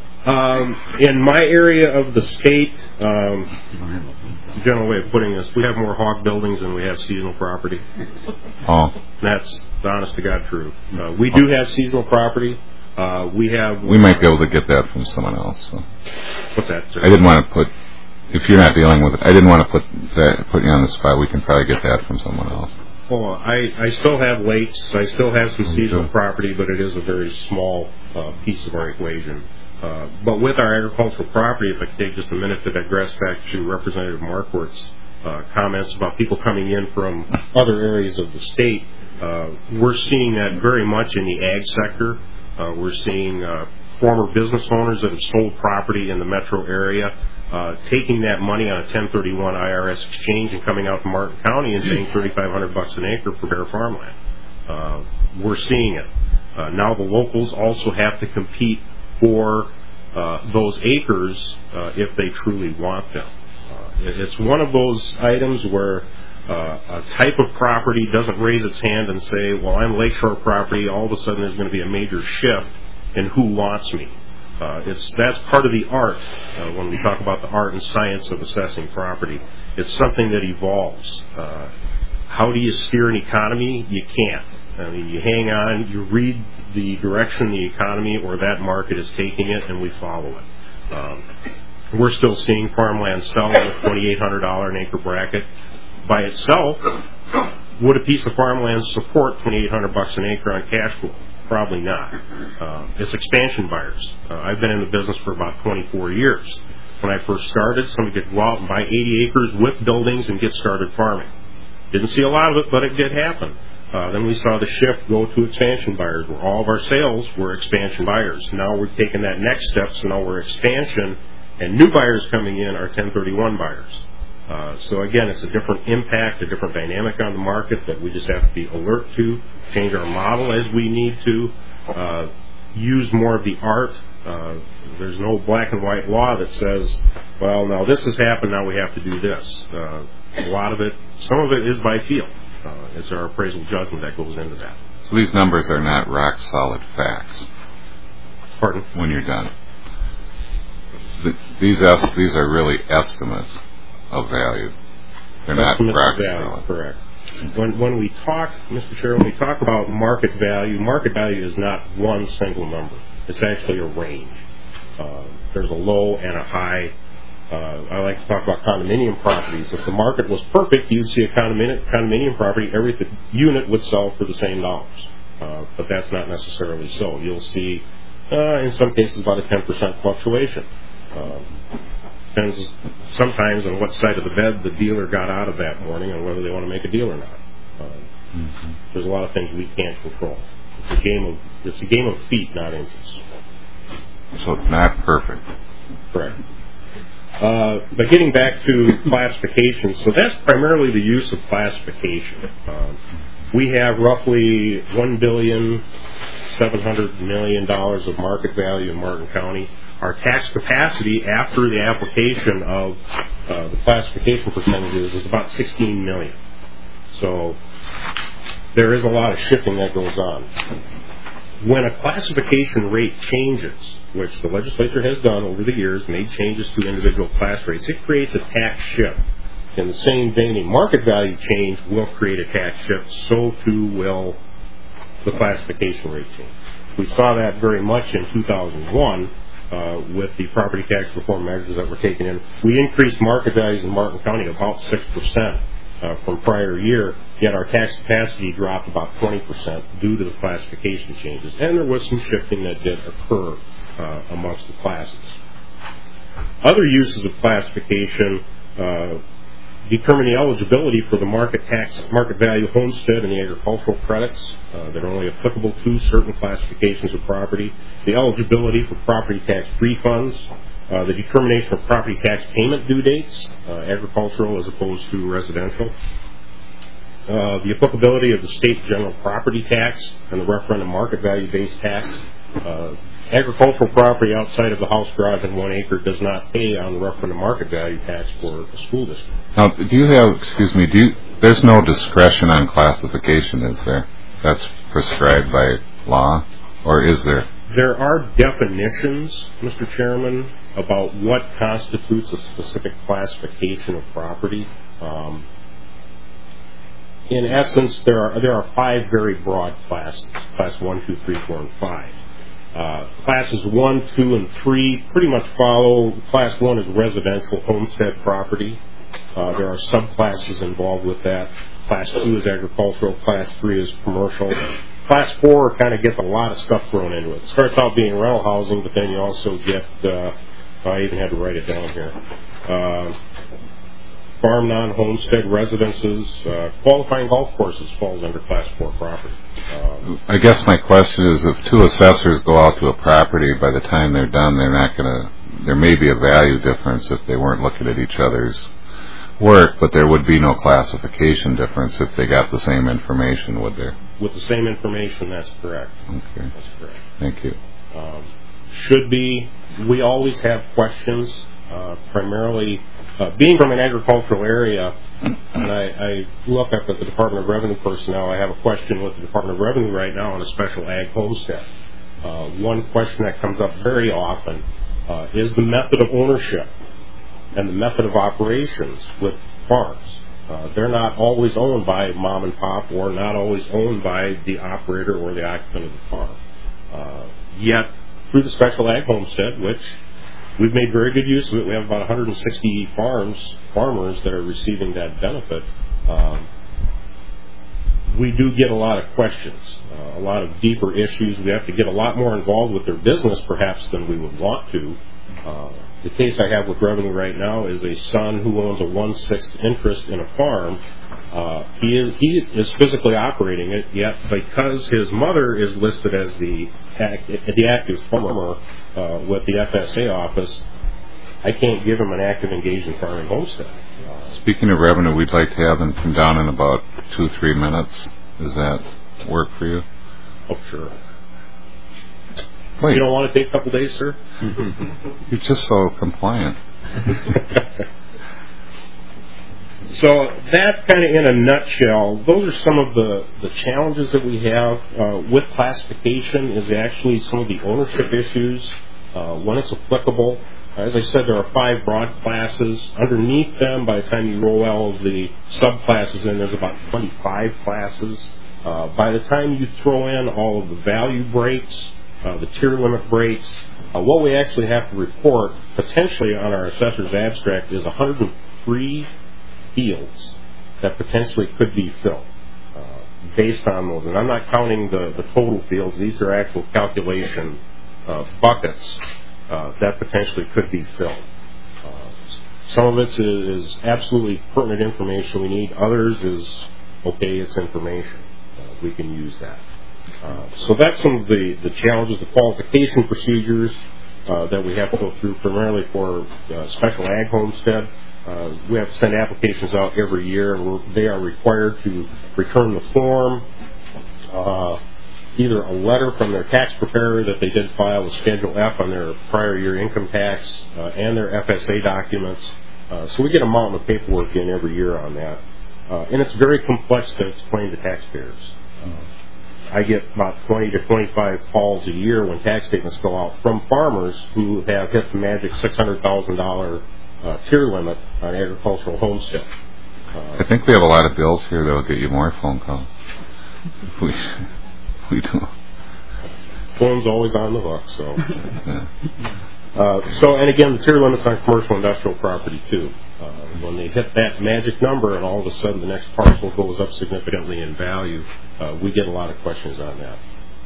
In my area of the state, general way of putting this, we have more hog buildings than we have seasonal property. Oh. That's the honest to God truth. We do have seasonal property. We might be able to get that from someone else. So. What's that, sir? I didn't want to put... If you're not dealing with it, I didn't want to put you on the spot. We can probably get that from someone else. Oh, I still have lakes. I still have some seasonal property, but it is a very small piece of our equation. But with our agricultural property, if I could take just a minute to digress back to Representative Marquardt's comments about people coming in from other areas of the state, we're seeing that very much in the ag sector. We're seeing former business owners that have sold property in the metro area taking that money on a 1031 IRS exchange and coming out to Martin County and paying $3,500 an acre for bare farmland. We're seeing it. Now the locals also have to compete for those acres if they truly want them. It's one of those items where a type of property doesn't raise its hand and say, well, I'm lakeshore property, all of a sudden there's going to be a major shift in who wants me. That's part of the art when we talk about the art and science of assessing property. It's something that evolves. How do you steer an economy? You can't. I mean, you hang on, you read the direction the economy or that market is taking it, and we follow it. We're still seeing farmland sell in the $2,800 an acre bracket. By itself, would a piece of farmland support $2,800 an acre on cash flow? Probably not. It's expansion buyers. I've been in the business for about 24 years. When I first started, somebody could go out and buy 80 acres with buildings and get started farming. Didn't see a lot of it, but it did happen. Then we saw the shift go to expansion buyers, where all of our sales were expansion buyers. Now we're taking that next step, so now we're expansion, and new buyers coming in are 1031 buyers. So again, it's a different impact, a different dynamic on the market that we just have to be alert to, change our model as we need to, use more of the art. There's no black and white law that says, well, now this has happened, now we have to do this. A lot of it, some of it is by feel. It's our appraisal judgment that goes into that. So these numbers are not rock solid facts. Pardon? When you're done. These are really estimates of value. They're not rock solid. Correct. When we talk, Mr. Chair, when we talk about market value is not one single number. It's actually a range. There's a low and a high. I like to talk about condominium properties. If the market was perfect, you'd see a condominium property, every unit would sell for the same dollars. But that's not necessarily so. You'll see, in some cases, about a 10% fluctuation. Depends sometimes on what side of the bed the dealer got out of that morning and whether they want to make a deal or not. There's a lot of things we can't control. It's a game of feet, not inches. So it's not perfect. Correct. But getting back to classification, so that's primarily the use of classification. We have roughly $1,700,000,000 of market value in Martin County. Our tax capacity after the application of the classification percentages is about $16 million. So there is a lot of shifting that goes on. When a classification rate changes, which the legislature has done over the years, made changes to individual class rates, it creates a tax shift. In the same vein, a market value change will create a tax shift, so too will the classification rate change. We saw that very much in 2001 with the property tax reform measures that were taken in. We increased market values in Martin County about 6% from prior year, yet our tax capacity dropped about 20% due to the classification changes. And there was some shifting that did occur amongst the classes. Other uses of classification determine the eligibility for the market value homestead and the agricultural credits that are only applicable to certain classifications of property, the eligibility for property tax refunds, the determination of property tax payment due dates, agricultural as opposed to residential, the applicability of the state general property tax and the referendum market value based tax. Agricultural property outside of the house, garage, and 1 acre does not pay on the referendum market value tax for a school district. Now, there's no discretion on classification, is there? That's prescribed by law, or is there? There are definitions, Mr. Chairman, about what constitutes a specific classification of property. In essence, there are 5 very broad classes: class 1, 2, 3, 4, and 5. Classes 1, 2, and 3 pretty much follow. Class 1 is residential homestead property. There are subclasses involved with that. Class 2 is agricultural. Class 3 is commercial. Class 4 kind of gets a lot of stuff thrown into it. It starts out being rental housing, but then you also get, I even had to write it down here, farm non-homestead residences. Qualifying golf courses falls under Class 4 property. I guess my question is, if 2 assessors go out to a property, by the time they're done, there may be a value difference if they weren't looking at each other's work, but there would be no classification difference if they got the same information, would there? With the same information, that's correct. Okay. That's correct. Thank you. Should be. We always have questions, primarily being from an agricultural area, and I look up at the Department of Revenue personnel. I have a question with the Department of Revenue right now on a special ag homestead. One question that comes up very often is the method of ownership and the method of operations with farms. They're not always owned by mom and pop, or not always owned by the operator or the occupant of the farm. Yet, through the special ag homestead, which we've made very good use of it, we have about 160 farmers that are receiving that benefit. We do get a lot of questions, a lot of deeper issues. We have to get a lot more involved with their business, perhaps, than we would want to. The case I have with Revenue right now is a son who owns a 1/6 interest in a farm. He is physically operating it, yet because his mother is listed as the active farmer with the FSA office, I can't give him an active engaged in farming homestead. Speaking of Revenue, we'd like to have them come down in about 2-3 minutes. Does that work for you? Oh, sure. You don't want to take a couple days, sir? You're just so compliant. So that kind of in a nutshell, those are some of the challenges that we have with classification is actually some of the ownership issues when it's applicable. As I said, there are 5 broad classes. Underneath them, by the time you roll all of the subclasses in, there's about 25 classes. By the time you throw in all of the value breaks, the tier limit breaks, what we actually have to report potentially on our assessor's abstract is 103 fields that potentially could be filled based on those. And I'm not counting the total fields. These are actual calculation buckets that potentially could be filled. Some of it is absolutely pertinent information we need. Others is, okay, it's information. We can use that. So that's some of the challenges, the qualification procedures that we have to go through primarily for special ag homestead. We have to send applications out every year, and they are required to return the form, either a letter from their tax preparer that they did file with Schedule F on their prior year income tax, and their FSA documents. So we get a mountain of paperwork in every year on that. And it's very complex to explain to taxpayers. I get about 20 to 25 calls a year when tax statements go out from farmers who have hit the magic $600,000 tier limit on agricultural homestead. I think we have a lot of bills here that will get you more phone calls. We do. Phone's always on the hook, so. And again, the tier limits on commercial industrial property too. When they hit that magic number and all of a sudden the next parcel goes up significantly in value, we get a lot of questions on that.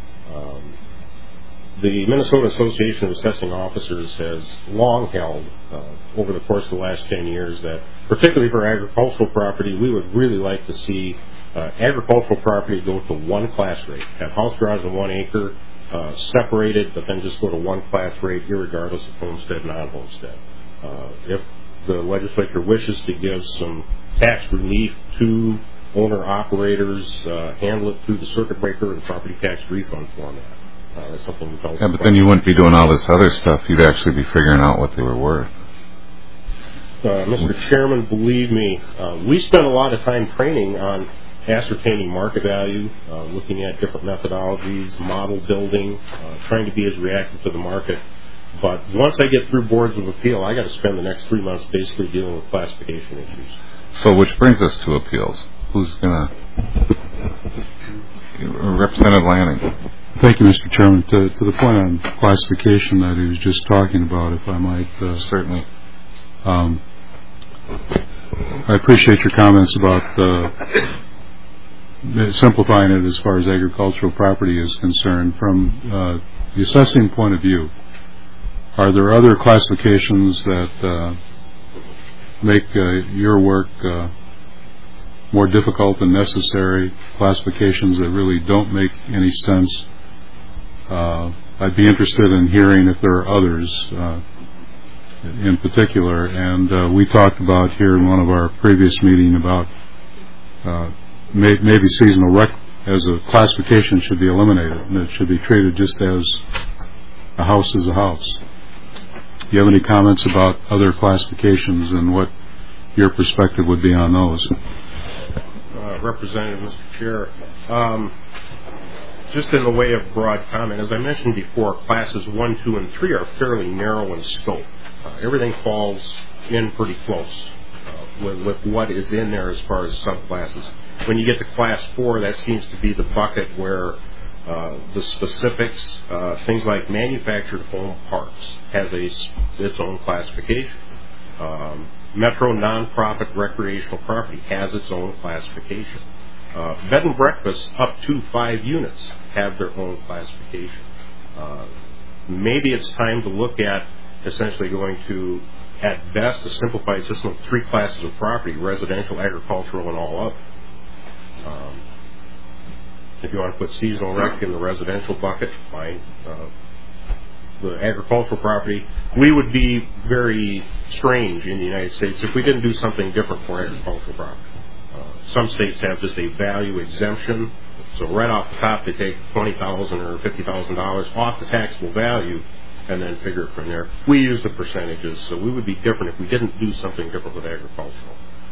The Minnesota Association of Assessing Officers has long held, over the course of the last 10 years, that particularly for agricultural property, we would really like to see agricultural property go to one class rate. Have house garages on 1 acre, separated, but then just go to one class rate, irregardless of homestead, non-homestead. If the legislature wishes to give some tax relief to owner-operators, handle it through the circuit breaker and property tax refund format. That's something we don't. Yeah, but then you wouldn't be doing all this other stuff. You'd actually be figuring out what they were worth. Mr. Chairman, believe me, we spent a lot of time training on ascertaining market value, looking at different methodologies, model building, trying to be as reactive to the market. But once I get through boards of appeal, I got to spend the next 3 months basically dealing with classification issues. So, which brings us to appeals. Who's going to? Representative Lanning. Thank you, Mr. Chairman. To the point on classification that he was just talking about, if I might. Certainly. I appreciate your comments about simplifying it as far as agricultural property is concerned. From the assessing point of view, are there other classifications that make your work more difficult than necessary, classifications that really don't make any sense? I'd be interested in hearing if there are others in particular. And we talked about here in one of our previous meetings about maybe seasonal rec as a classification should be eliminated, and it should be treated just as a house is a house. Do you have any comments about other classifications and what your perspective would be on those? Representative, Mr. Chair, just in the way of broad comment, as I mentioned before, classes 1, 2, and 3 are fairly narrow in scope. Everything falls in pretty close with what is in there as far as subclasses. When you get to class 4, that seems to be the bucket where the specifics, things like manufactured home parks, has its own classification. Metro nonprofit recreational property has its own classification. Bed and breakfasts up to 5 units have their own classification. Maybe it's time to look at essentially going to, at best, a simplified system of 3 classes of property: residential, agricultural, and all other. If you want to put seasonal rec in the residential bucket, fine. The agricultural property, we would be very strange in the United States if we didn't do something different for agricultural property. Some states have just a value exemption, so right off the top they take $20,000 or $50,000 off the taxable value and then figure it from there. We use the percentages, so we would be different if we didn't do something different with agricultural.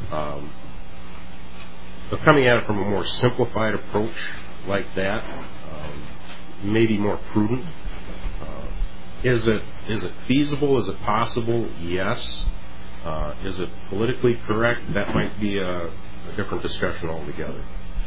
But coming at it from a more simplified approach like that may be more prudent. Is it feasible? Is it possible? Yes. Is it politically correct? That might be a different discussion altogether.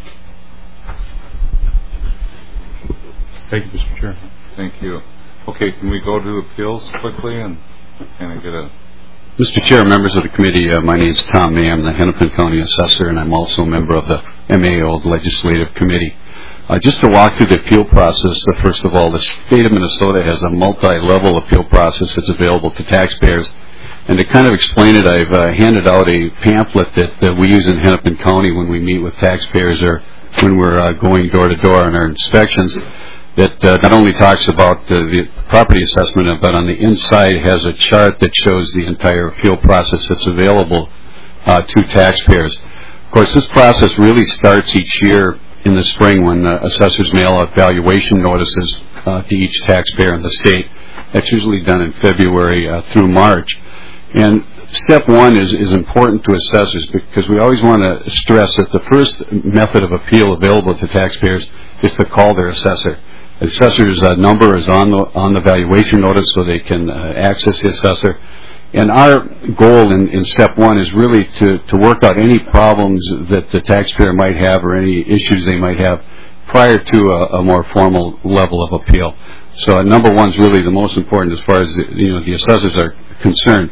Thank you, Mr. Chair. Thank you. Okay, can we go to appeals quickly and kind of get a... Mr. Chair, members of the committee, my name is Tom May. I'm the Hennepin County Assessor, and I'm also a member of the MAO Legislative Committee. Just to walk through the appeal process, first of all, the state of Minnesota has a multi-level appeal process that's available to taxpayers. And to kind of explain it, I've handed out a pamphlet that we use in Hennepin County when we meet with taxpayers or when we're going door to door on our inspections, that not only talks about the property assessment, but on the inside has a chart that shows the entire appeal process that's available to taxpayers. Of course, this process really starts each year in the spring when assessors mail out valuation notices to each taxpayer in the state. That's usually done in February through March. And step one is important to assessors because we always want to stress that the first method of appeal available to taxpayers is to call their assessor. The assessor's number is on the valuation notice so they can access the assessor. And our goal in step one is really to work out any problems that the taxpayer might have or any issues they might have prior to a more formal level of appeal. So number one is really the most important as far as the assessors are concerned.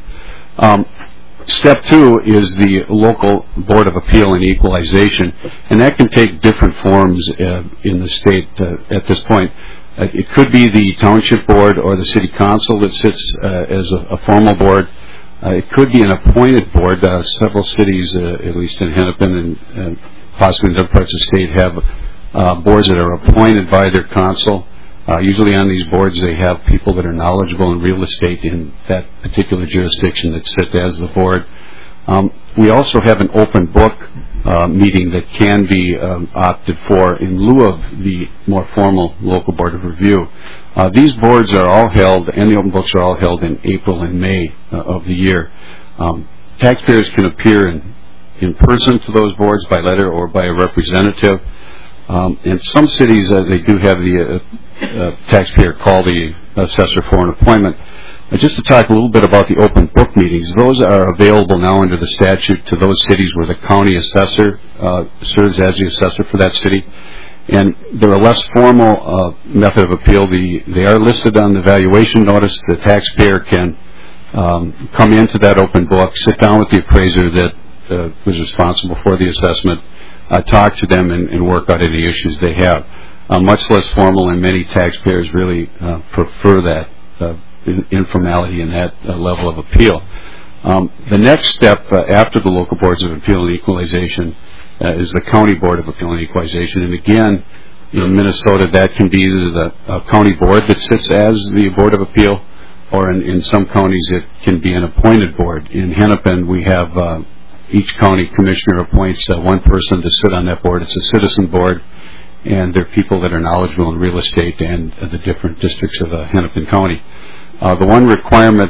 Step two is the local Board of Appeal and Equalization, and that can take different forms in the state at this point. It could be the Township Board or the City Council that sits as a formal board. It could be an appointed board. Several cities, at least in Hennepin and possibly in other parts of the state, have boards that are appointed by their council. Usually on these boards they have people that are knowledgeable in real estate in that particular jurisdiction that sit as the board. We also have an open book meeting that can be opted for in lieu of the more formal local board of review. These boards are all held, and the open books are all held in April and May of the year. Taxpayers can appear in person to those boards by letter or by a representative. In some cities, they do have the taxpayer call the assessor for an appointment. Just to talk a little bit about the open book meetings, those are available now under the statute to those cities where the county assessor serves as the assessor for that city. And they're a less formal method of appeal. They are listed on the valuation notice. The taxpayer can come into that open book, sit down with the appraiser that was responsible for the assessment, talk to them and work out any issues they have. Much less formal, and many taxpayers really prefer that informality and that level of appeal. The next step after the local boards of appeal and equalization is the county board of appeal and equalization. And again, in Minnesota, that can be either the county board that sits as the board of appeal, or in some counties it can be an appointed board. In Hennepin, we have each county commissioner appoints one person to sit on that board. It's a citizen board, and they're people that are knowledgeable in real estate and the different districts of Hennepin County. The one requirement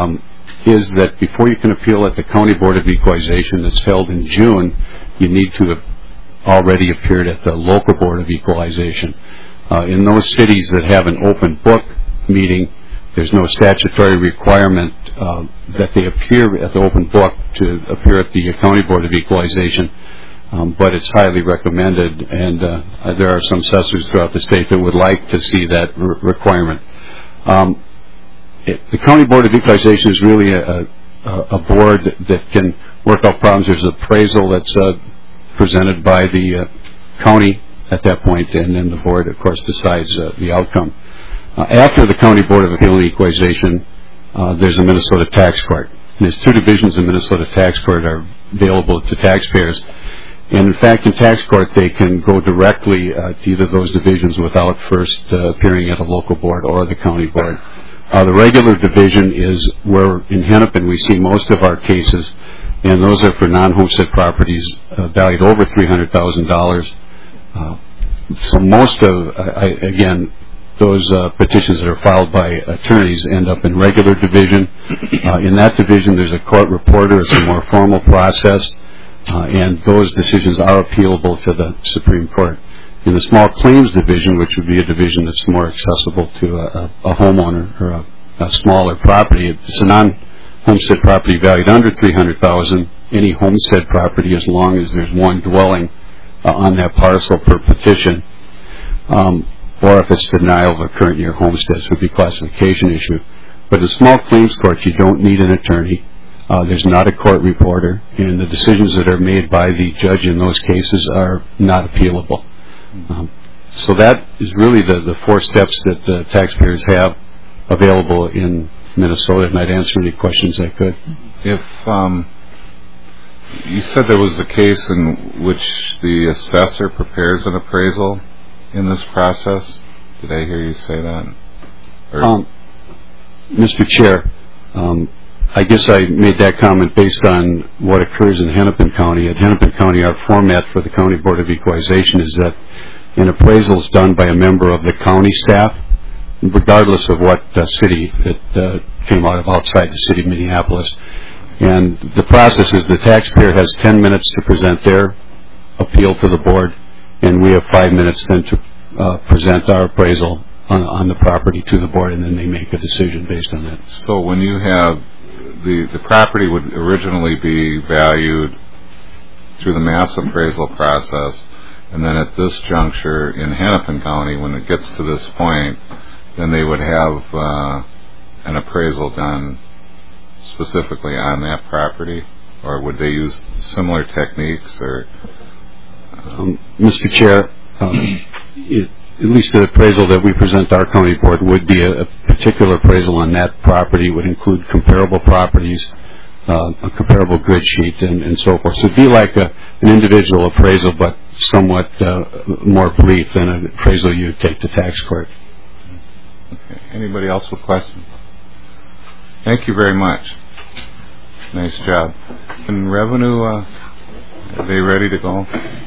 is that before you can appeal at the County Board of Equalization that's held in June, you need to have already appeared at the local Board of Equalization. In those cities that have an open book meeting, there's no statutory requirement that they appear at the open book to appear at the County Board of Equalization, but it's highly recommended, and there are some assessors throughout the state that would like to see that requirement. The County Board of Equalization is really a board that can work out problems. There's an appraisal that's presented by the county at that point, and then the board, of course, decides the outcome. After the County Board of Appeal and Equalization, there's a Minnesota Tax Court. And there's two divisions of Minnesota Tax Court are available to taxpayers. And in fact, in tax court, they can go directly to either of those divisions without first appearing at a local board or the county board. The regular division is where in Hennepin we see most of our cases. and those are for non-homestead properties valued over $300,000. So most of, again, those petitions that are filed by attorneys end up in regular division. In that division, there's a court reporter. It's a more formal process, and those decisions are appealable to the Supreme Court. In the small claims division, which would be a division that's more accessible to a homeowner or a smaller property, it's a non-homestead property valued under $300,000. Any homestead property, as long as there's one dwelling on that parcel per petition, or if it's denial of a current year homestead, so it would be a classification issue. But in small claims court, you don't need an attorney. There's not a court reporter, and the decisions that are made by the judge in those cases are not appealable. So that is really the four steps that the taxpayers have available in Minnesota, and I'd answer any questions I could. If you said there was a case in which the assessor prepares an appraisal in this process, did I hear you say that? Mr. Chair, I guess I made that comment based on what occurs in Hennepin County. At Hennepin County, our format for the County Board of Equalization is that an appraisal is done by a member of the county staff, regardless of what city it came out of outside the city of Minneapolis. And the process is the taxpayer has 10 minutes to present their appeal to the board, and we have 5 minutes then to present our appraisal on the property to the board, and then they make a decision based on that. So when you have the property would originally be valued through the mass appraisal process, and then at this juncture in Hennepin County, when it gets to this point, then they would have an appraisal done specifically on that property, or would they use similar techniques? Or Mr. Chair, at least the appraisal that we present to our county board would be a particular appraisal on that property. Would include comparable properties, a comparable grid sheet, and so forth. So it'd be like an individual appraisal, but somewhat more brief than an appraisal you take to tax court. Okay. Anybody else with questions? Thank you very much. Nice job. And revenue, are they ready to go?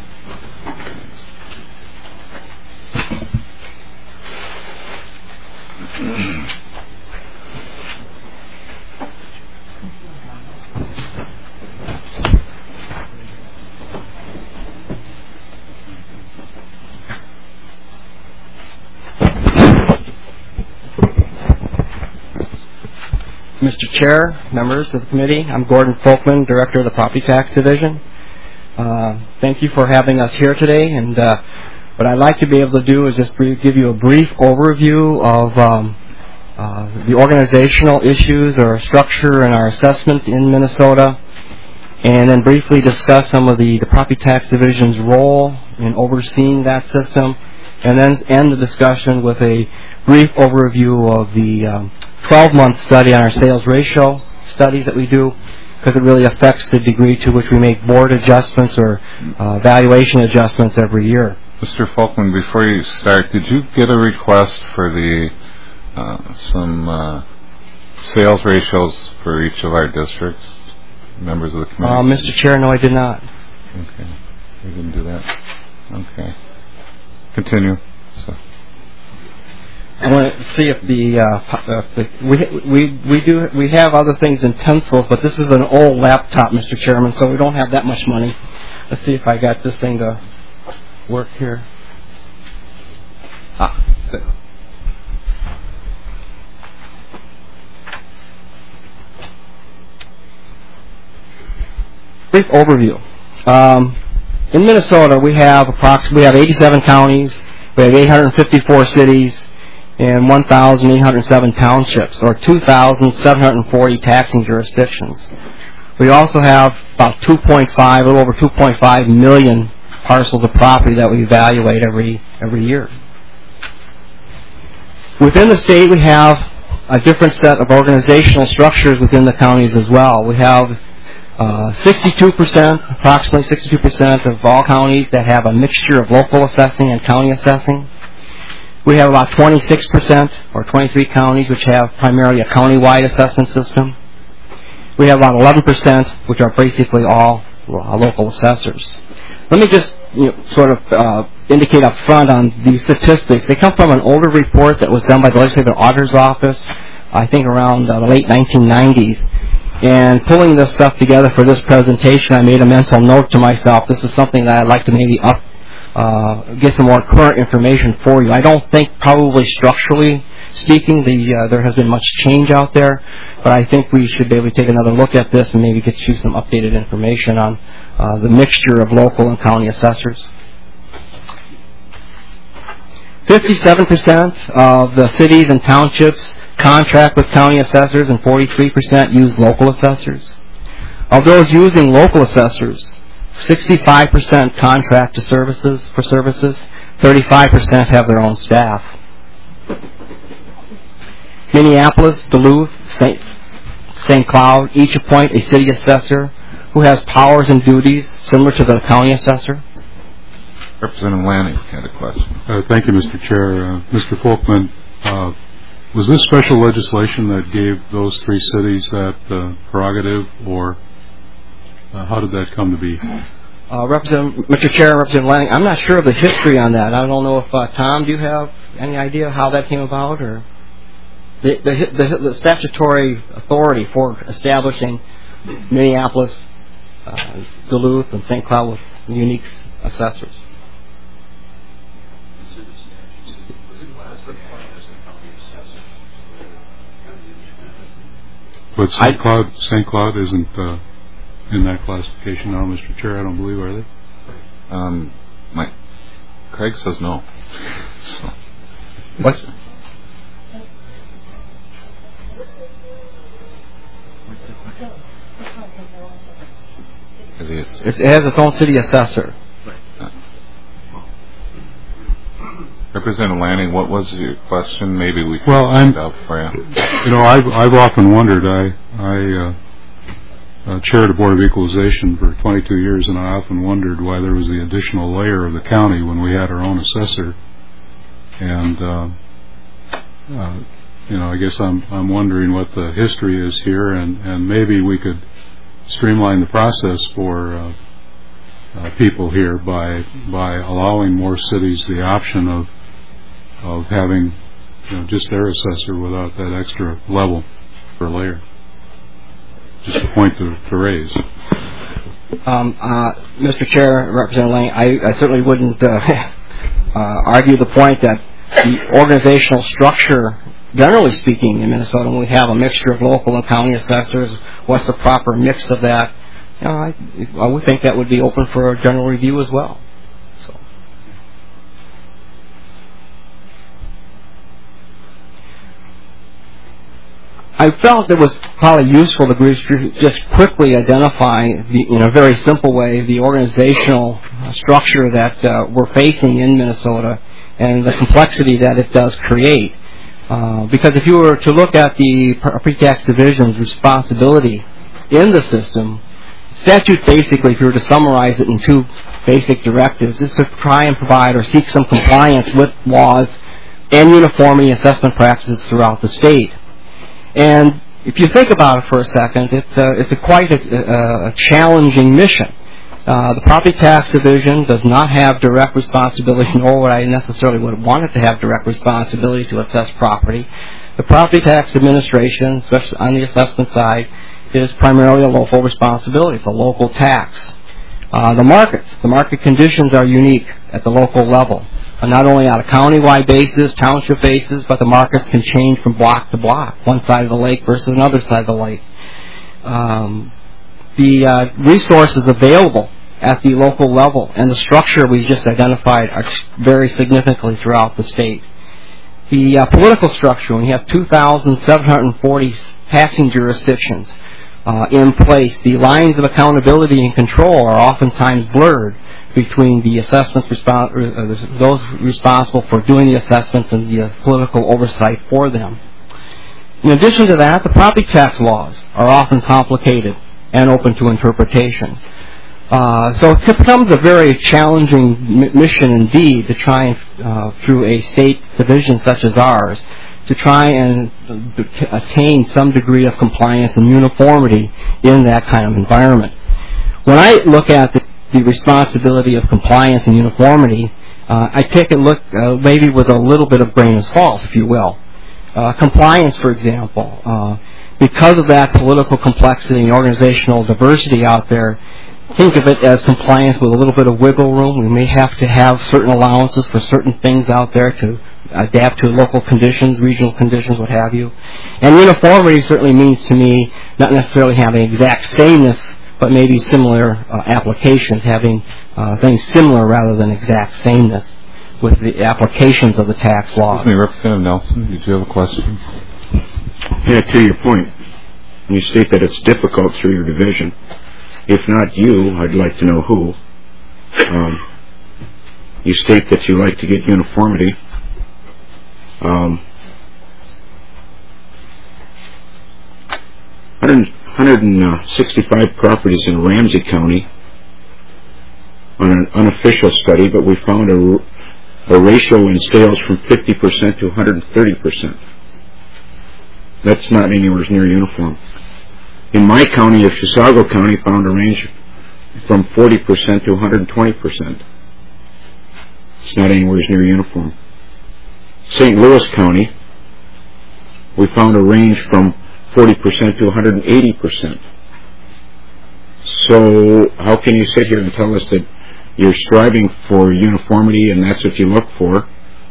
Mr. Chair, members of the committee, I'm Gordon Folkman, Director of the Property Tax Division. Thank you for having us here today, and what I'd like to be able to do is just give you a brief overview of the organizational issues or structure and our assessment in Minnesota, and then briefly discuss some of the Property Tax Division's role in overseeing that system, and then end the discussion with a brief overview of the 12-month study on our sales ratio studies that we do, because it really affects the degree to which we make board adjustments or valuation adjustments every year. Mr. Folkman, before you start, did you get a request for the some sales ratios for each of our districts, members of the committee? Mr. Chair, no, I did not. Okay, we didn't do that. Okay, continue. So. I want to see if we have other things in pencils, but this is an old laptop, Mr. Chairman, so we don't have that much money. Let's see if I got this thing to work here. Brief overview. In Minnesota, we have 87 counties, we have 854 cities, and 1,807 townships, or 2,740 taxing jurisdictions. We also have about a little over 2.5 million parcels of property that we evaluate every year. Within the state, we have a different set of organizational structures within the counties as well. We have approximately 62% of all counties that have a mixture of local assessing and county assessing. We have about 26% or 23 counties which have primarily a county-wide assessment system. we have about 11%, which are basically all local assessors. Let me just sort of indicate up front on these statistics. They come from an older report that was done by the Legislative Auditor's Office, I think around the late 1990s. And pulling this stuff together for this presentation, I made a mental note to myself. This is something that I'd like to maybe get some more current information for you. I don't think probably structurally speaking there has been much change out there, but I think we should be able to take another look at this and maybe get you some updated information on the mixture of local and county assessors. 57% of the cities and townships contract with county assessors and 43% use local assessors. Of those using local assessors, 65% contract for services, 35% have their own staff. Minneapolis, Duluth, St. Cloud each appoint a city assessor who has powers and duties similar to the county assessor. Representative Lanning had a question. Thank you, Mr. Chair. Mr. Folkman, was this special legislation that gave those three cities that prerogative, or how did that come to be? Mr. Chair, Representative Lanning, I'm not sure of the history on that. I don't know if Tom, do you have any idea how that came about, or the statutory authority for establishing Minneapolis, Duluth, and St. Cloud with unique assessors? But St. Cloud isn't in that classification now, Mr. Chair. I don't believe, are they? Craig says no. So. What? It has its own city assessor. Representative Lanning, what was your question? Maybe we can find out for you. You know, I've often wondered. I chaired a Board of Equalization for 22 years, and I often wondered why there was the additional layer of the county when we had our own assessor. And I guess I'm wondering what the history is here, and maybe we could streamline the process for people here by allowing more cities the option of having just their assessor without that extra level per layer. Just a point to raise. Mr. Chair, Representative Lang, I certainly wouldn't argue the point that the organizational structure, generally speaking, in Minnesota, when we have a mixture of local and county assessors, what's the proper mix of that? I would think that would be open for a general review as well. So. I felt it was probably useful to just quickly identify, in a very simple way, the organizational structure that we're facing in Minnesota and the complexity that it does create. Because if you were to look at the pre-tax division's responsibility in the system, statute basically, if you were to summarize it in two basic directives, is to try and provide or seek some compliance with laws and uniformity assessment practices throughout the state. And if you think about it for a second, it's quite a challenging mission. The property tax division does not have direct responsibility, nor would I necessarily want it to have direct responsibility to assess property. The property tax administration, especially on the assessment side, is primarily a local responsibility. It's a local tax. The market conditions are unique at the local level, not only on a county-wide basis, township basis, but the markets can change from block to block, one side of the lake versus another side of the lake. The resources available at the local level and the structure we just identified are very significantly throughout the state. The political structure, when you have 2,740 taxing jurisdictions in place, the lines of accountability and control are oftentimes blurred between the assessments those responsible for doing the assessments and the political oversight for them. In addition to that, the property tax laws are often complicated and open to interpretation. So it becomes a very challenging mission indeed to try and, through a state division such as ours, to try and attain some degree of compliance and uniformity in that kind of environment. When I look at the responsibility of compliance and uniformity, I take a look maybe with a little bit of grain of salt, if you will. Compliance, for example, because of that political complexity and organizational diversity out there, think of it as compliance with a little bit of wiggle room. We may have to have certain allowances for certain things out there to adapt to local conditions, regional conditions, what have you. And uniformity certainly means to me not necessarily having exact sameness, but maybe similar applications, having things similar rather than exact sameness with the applications of the tax law. Excuse me, Representative Nelson, did you have a question? Yeah, to your point, you state that it's difficult through your division. If not you, I'd like to know who. You state that you like to get uniformity. 165 properties in Ramsey County on an unofficial study, but we found a ratio in sales from 50% to 130%. That's not anywhere near uniform. In my county of Chisago County, found a range from 40% to 120%. It's not anywhere near uniform. St. Louis County, we found a range from 40% to 180%. So how can you sit here and tell us that you're striving for uniformity and that's what you look for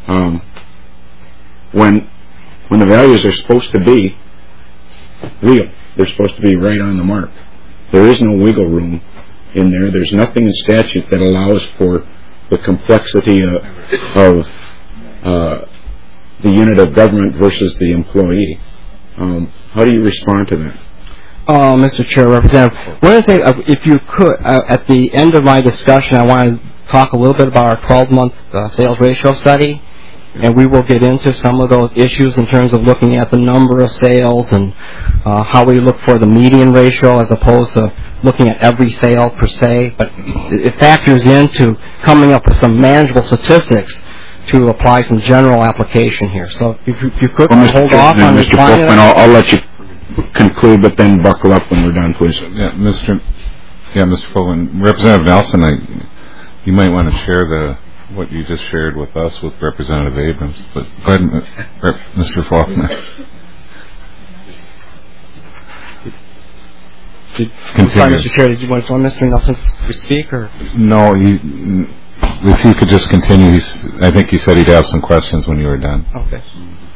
when the values are supposed to be real? They're supposed to be right on the mark. There is no wiggle room in there. There's nothing in statute that allows for the complexity of the unit of government versus the employee. How do you respond to that? Mr. Chair, Representative, one of the things, if you could, at the end of my discussion, I want to talk a little bit about our 12-month sales ratio study, and we will get into some of those issues in terms of looking at the number of sales and how we look for the median ratio as opposed to looking at every sale per se, but it factors into coming up with some manageable statistics to apply some general application here. So if you could hold off on Mr. Folkman, I'll let you conclude, but then buckle up when we're done, please. Yeah, Mr. Folkman. Representative Nelson, you might want to share what you just shared with us with Representative Abrams. But go ahead, Mr. Faulkner. Sorry, Mr. Chair, did you want Mr. Nelson to speak? Or? No, if you could just continue. I think he said he'd have some questions when you were done. Okay.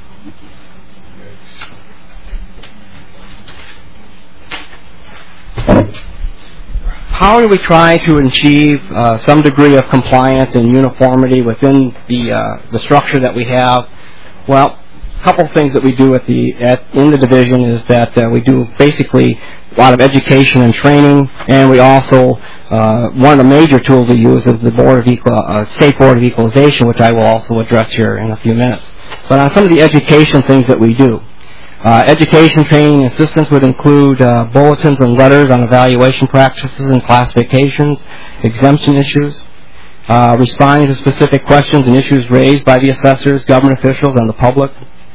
How do we try to achieve some degree of compliance and uniformity within the structure that we have? Well, a couple of things that we do in the division is that we do basically a lot of education and training, and we also one of the major tools we use is the State Board of Equalization, which I will also address here in a few minutes. But on some of the education things that we do. Education, training, and assistance would include bulletins and letters on evaluation practices and classifications, exemption issues, responding to specific questions and issues raised by the assessors, government officials, and the public.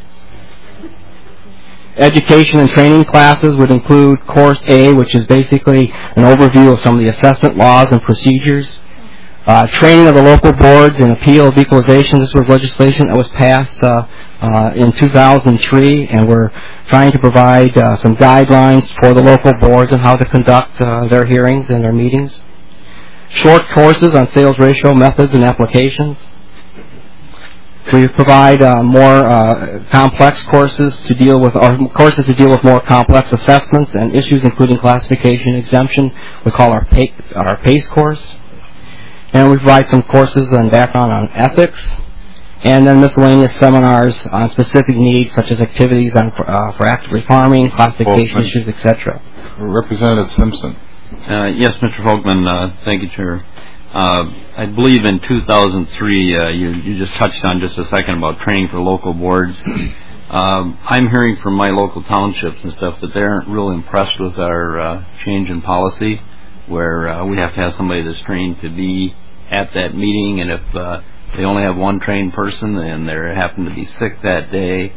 Education and training classes would include Course A, which is basically an overview of some of the assessment laws and procedures. Training of the local boards in appeal of equalization. This was legislation that was passed in 2003, and we're trying to provide some guidelines for the local boards on how to conduct their hearings and their meetings. Short courses on sales ratio methods and applications. We provide more complex courses to deal with more complex assessments and issues, including classification exemption. We call our PACE course. And we provide some courses and background on ethics, and then miscellaneous seminars on specific needs, such as activities for actively farming, classification issues, etc. Representative Simpson. Yes, Mr. Folkman. Thank you, Chair. I believe in 2003, you just touched on just a second about training for local boards. I'm hearing from my local townships and stuff that they aren't real impressed with our change in policy, where we have to have somebody that's trained to be at that meeting, and if they only have one trained person and they happen to be sick that day,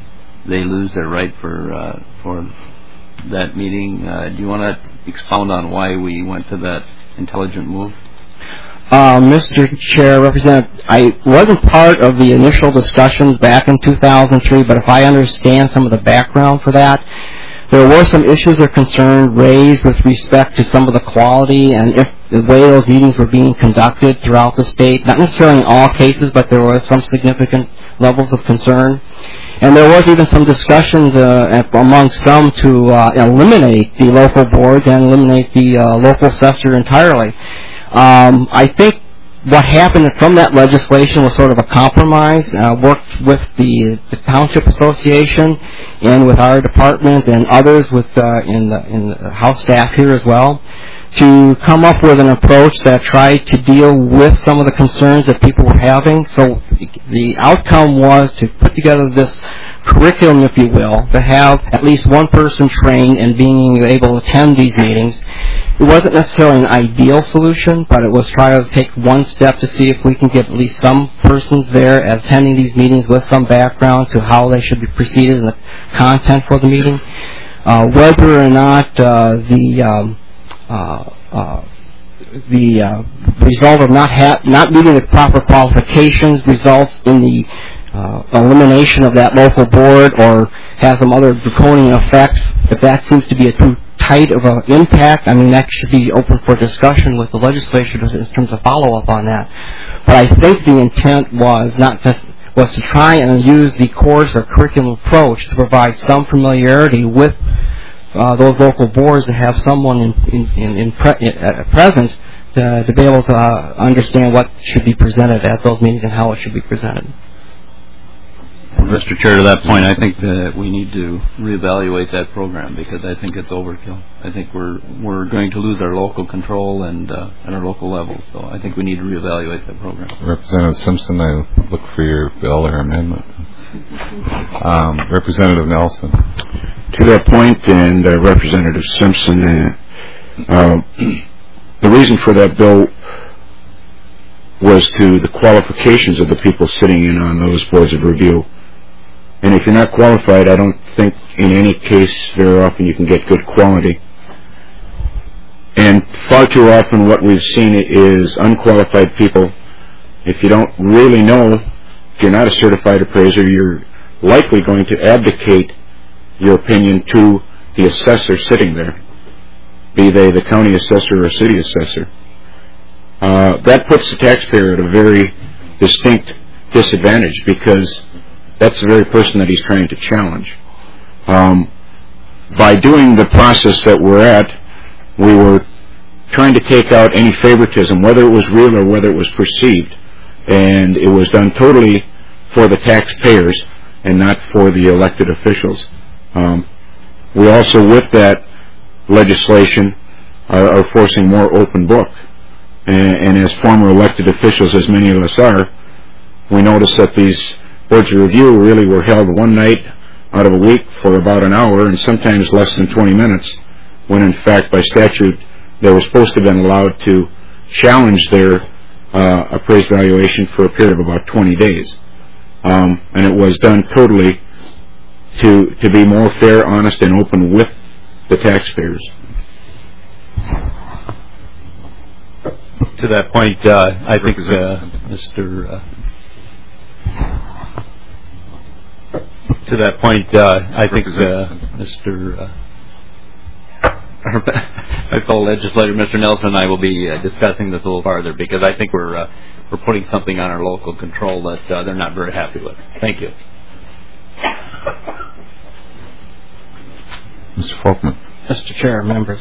they lose their right for that meeting. Do you want to expound on why we went to that intelligent move? Mr. Chair, Representative, I wasn't part of the initial discussions back in 2003, but if I understand some of the background for that, there were some issues or concerns raised with respect to some of the quality and if the way those meetings were being conducted throughout the state. Not necessarily in all cases, but there were some significant levels of concern. And there was even some discussions among some to eliminate the local boards and eliminate the local assessor entirely. I think what happened from that legislation was sort of a compromise. Worked with the Township Association and with our department and others in the House staff here as well to come up with an approach that tried to deal with some of the concerns that people were having. So the outcome was to put together this curriculum, if you will, to have at least one person trained and being able to attend these meetings. It wasn't necessarily an ideal solution, but it was try to take one step to see if we can get at least some persons there attending these meetings with some background to how they should be proceeded and the content for the meeting. Whether or not the result of not meeting the proper qualifications results in the elimination of that local board or has some other draconian effects, if that seems to be a too tight of an impact, I mean, that should be open for discussion with the legislature in terms of follow-up on that. But I think the intent was to try and use the course or curriculum approach to provide some familiarity with those local boards to have someone present to be able to understand what should be presented at those meetings and how it should be presented. Mr. Chair, to that point, I think that we need to reevaluate that program because I think it's overkill. I think we're going to lose our local control and at our local level. So I think we need to reevaluate that program. Representative Simpson, I look for your bill or amendment. Representative Nelson. To that point, and Representative Simpson, the reason for that bill was to the qualifications of the people sitting in on those boards of review. And if you're not qualified, I don't think in any case very often you can get good quality. And far too often what we've seen is unqualified people. If you don't really know, if you're not a certified appraiser, you're likely going to abdicate your opinion to the assessor sitting there, be they the county assessor or city assessor. That puts the taxpayer at a very distinct disadvantage because that's the very person that he's trying to challenge. By doing the process that we're at, we were trying to take out any favoritism, whether it was real or whether it was perceived, and it was done totally for the taxpayers and not for the elected officials. We also, with that legislation, are forcing more open book. And as former elected officials, as many of us are, we notice that these boards of review really were held one night out of a week for about an hour and sometimes less than 20 minutes, when in fact by statute they were supposed to have been allowed to challenge their appraised valuation for a period of about 20 days. And it was done totally to be more fair, honest, and open with the taxpayers. To that point, I think Mr. To that point, I think Mr. My fellow legislator, Mr. Nelson, and I will be discussing this a little farther because I think we're putting something on our local control that they're not very happy with. Thank you. Mr. Folkman. Mr. Chair, members.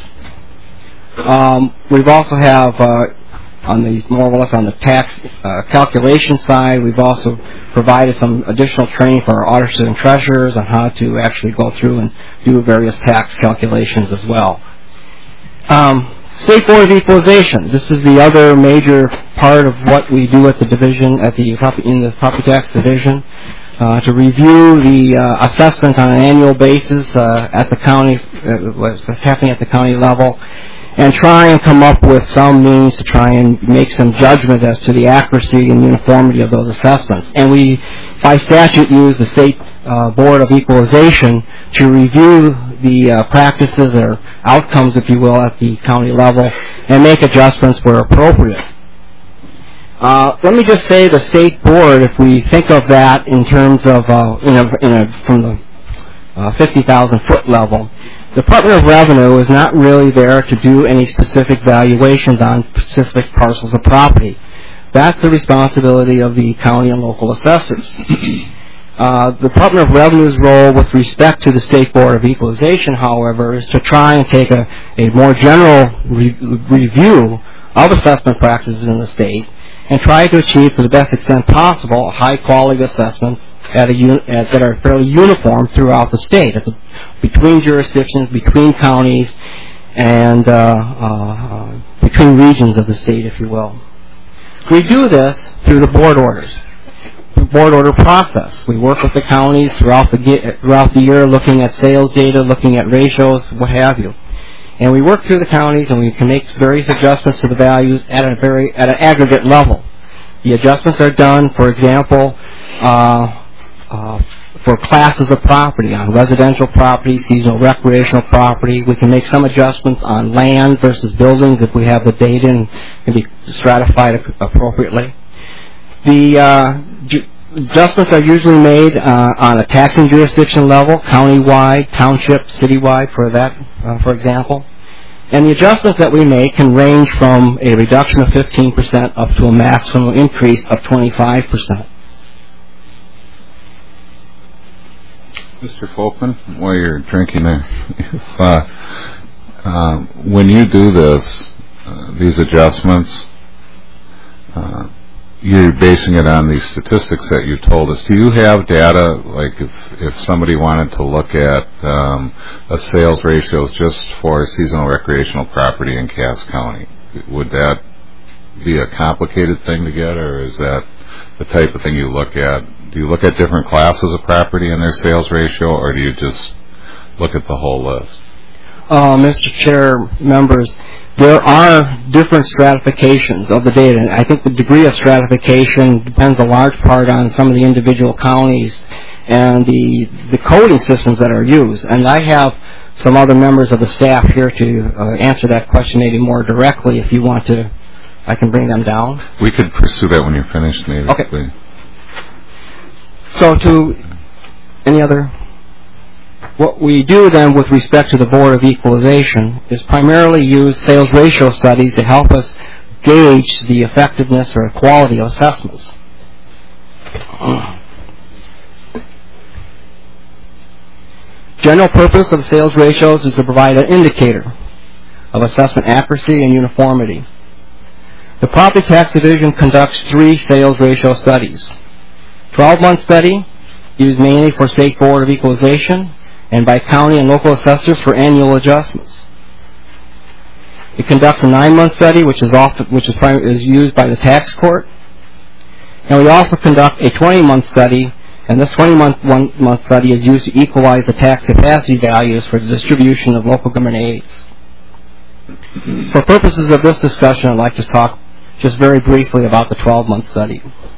We've also have on the more or less on the tax calculation side, we've also provided some additional training for our auditors and treasurers on how to actually go through and do various tax calculations as well. State Board of Equalization. This is the other major part of what we do at the division, in the property tax division, to review the assessment on an annual basis at the county, what's happening at the county level, and try and come up with some means to try and make some judgment as to the accuracy and uniformity of those assessments. And we, by statute, use the State Board of Equalization to review the practices or outcomes, if you will, at the county level and make adjustments where appropriate. Let me just say the State Board, if we think of that in terms of from the 50,000-foot level, the Department of Revenue is not really there to do any specific valuations on specific parcels of property. That's the responsibility of the county and local assessors. The Department of Revenue's role with respect to the State Board of Equalization, however, is to try and take a more general review of assessment practices in the state and try to achieve, to the best extent possible, high-quality assessments that are fairly uniform throughout the state, between jurisdictions, between counties, and between regions of the state, if you will. We do this through the board orders, the board order process. We work with the counties throughout the year, looking at sales data, looking at ratios, what have you. And we work through the counties, and we can make various adjustments to the values at an aggregate level. The adjustments are done, for example, for classes of property, on residential property, seasonal recreational property. We can make some adjustments on land versus buildings if we have the data and can be stratified appropriately. The adjustments are usually made on a taxing jurisdiction level, countywide, township, citywide, for example. And the adjustments that we make can range from a reduction of 15% up to a maximum increase of 25%. Mr. Folkman, while you're drinking there, when you do these adjustments, you're basing it on these statistics that you told us. Do you have data, like if somebody wanted to look at a sales ratios just for seasonal recreational property in Cass County? Would that be a complicated thing to get, or is that the type of thing you look at? Do you look at different classes of property and their sales ratio, or do you just look at the whole list? Mr. Chair, members, there are different stratifications of the data, and I think the degree of stratification depends a large part on some of the individual counties and the coding systems that are used. And I have some other members of the staff here to answer that question maybe more directly. If you want to, I can bring them down. We could pursue that when you're finished, maybe. Okay. Please. So what we do then with respect to the Board of Equalization is primarily use sales ratio studies to help us gauge the effectiveness or quality of assessments. General purpose of sales ratios is to provide an indicator of assessment accuracy and uniformity. The Property Tax Division conducts 3 sales ratio studies. 12-month study, used mainly for State Board of Equalization, and by county and local assessors for annual adjustments. It conducts a 9-month study, which is used by the tax court, and we also conduct a 20-month study, and this 20-month study is used to equalize the tax capacity values for the distribution of local government aids. For purposes of this discussion, I'd like to talk just very briefly about the 12-month study.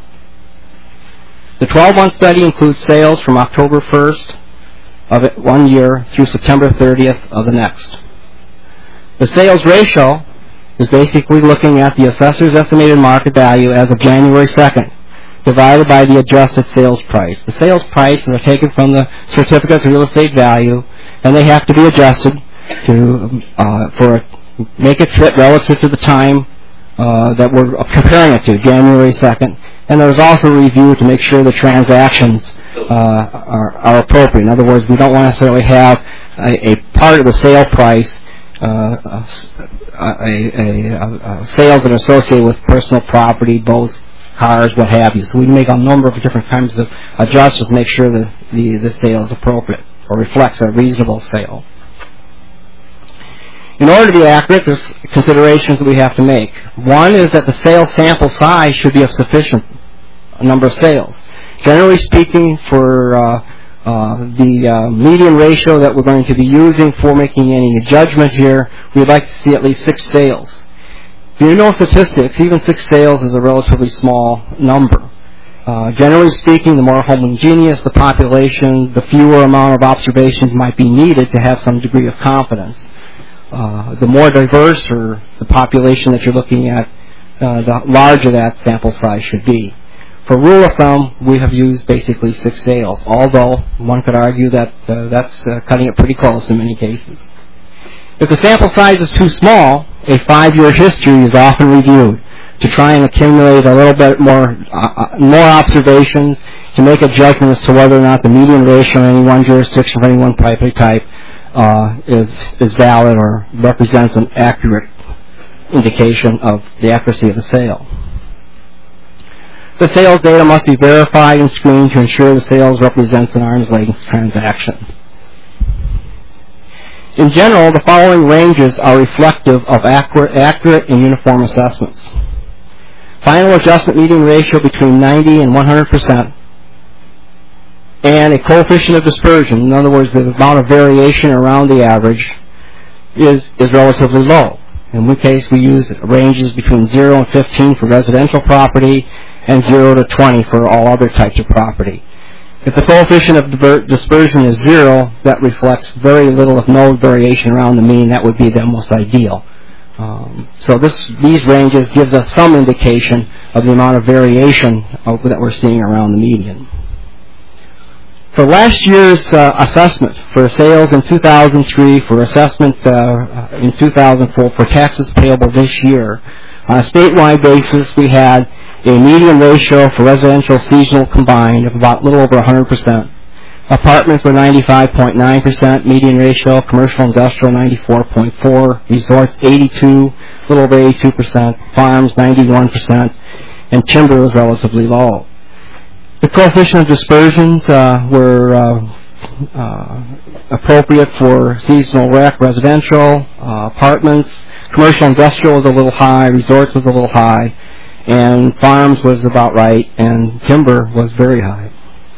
The 12-month study includes sales from October 1st of one year through September 30th of the next. The sales ratio is basically looking at the assessor's estimated market value as of January 2nd, divided by the adjusted sales price. The sales prices are taken from the certificates of real estate value, and they have to be adjusted to make it fit relative to the time that we're comparing it to, January 2nd. And there's also a review to make sure the transactions are appropriate. In other words, we don't want to necessarily have a part of the sale price, sales that are associated with personal property, boats, cars, what have you. So we make a number of different kinds of adjustments to make sure that the sale is appropriate or reflects a reasonable sale. In order to be accurate, there's considerations that we have to make. One is that the sales sample size should be of sufficient number of sales. Generally speaking, for The median ratio that we're going to be using for making any judgment here, we'd like to see at least 6 sales. If you know statistics, even 6 sales is a relatively small number. Generally speaking, the more homogeneous the population, the fewer amount of observations might be needed to have some degree of confidence. The more diverse or the population that you're looking at, the larger that sample size should be. For rule of thumb, we have used basically 6 sales, although one could argue that that's cutting it pretty close in many cases. If the sample size is too small, a 5-year history is often reviewed to try and accumulate a little bit more observations to make a judgment as to whether or not the median ratio in any one jurisdiction for any one property type is valid or represents an accurate indication of the accuracy of the sale. The sales data must be verified and screened to ensure the sales represents an arm's length transaction. In general, the following ranges are reflective of accurate and uniform assessments. Final adjustment median ratio between 90 and 100%, and a coefficient of dispersion, in other words, the amount of variation around the average, is relatively low. In which case, we use ranges between 0 and 15 for residential property and 0 to 20 for all other types of property. If the coefficient of dispersion is 0, that reflects very little, if no, variation around the mean. That would be the most ideal. So these ranges gives us some indication of the amount of variation that we're seeing around the median. For last year's assessment for sales in 2003, for assessment in 2004 for taxes payable this year, on a statewide basis, we had a median ratio for residential seasonal combined of about a little over 100%. Apartments were 95.9% median ratio, commercial industrial 94.4%, resorts 82%, a little over 82%, farms 91%, and timber was relatively low. The coefficient of dispersions were appropriate for seasonal rec, residential, apartments. Commercial industrial was a little high, resorts was a little high, and farms was about right, and timber was very high.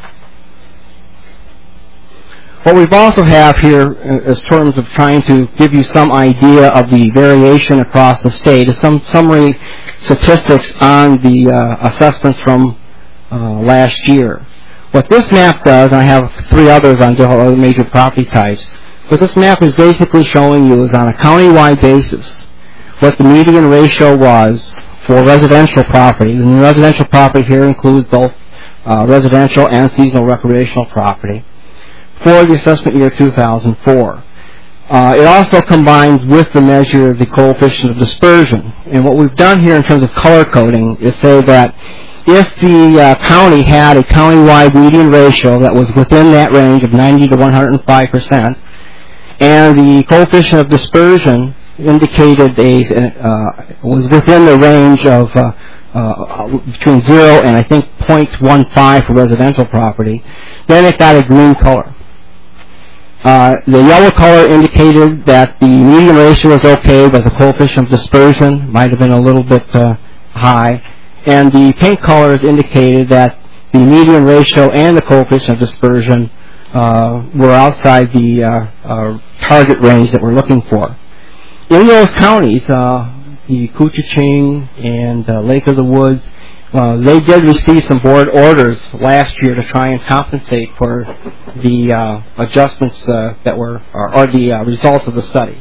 What we've also have here, in terms of trying to give you some idea of the variation across the state, is some summary statistics on the assessments from last year. What this map does, and I have 3 others on other major property types, what this map is basically showing you is on a county-wide basis what the median ratio was for residential property. And the residential property here includes both residential and seasonal recreational property for the assessment year 2004. It also combines with the measure of the coefficient of dispersion. And what we've done here in terms of color coding is say that if the county had a county-wide median ratio that was within that range of 90 to 105%, and the coefficient of dispersion indicated was within the range of between 0 and I think 0.15 for residential property, then it got a green color. The yellow color indicated that the median ratio was okay, but the coefficient of dispersion might have been a little bit high. And the pink colors indicated that the median ratio and the coefficient of dispersion were outside the target range that we're looking for. In those counties, the Koochiching and Lake of the Woods, they did receive some board orders last year to try and compensate for the adjustments that were, or the results of the study.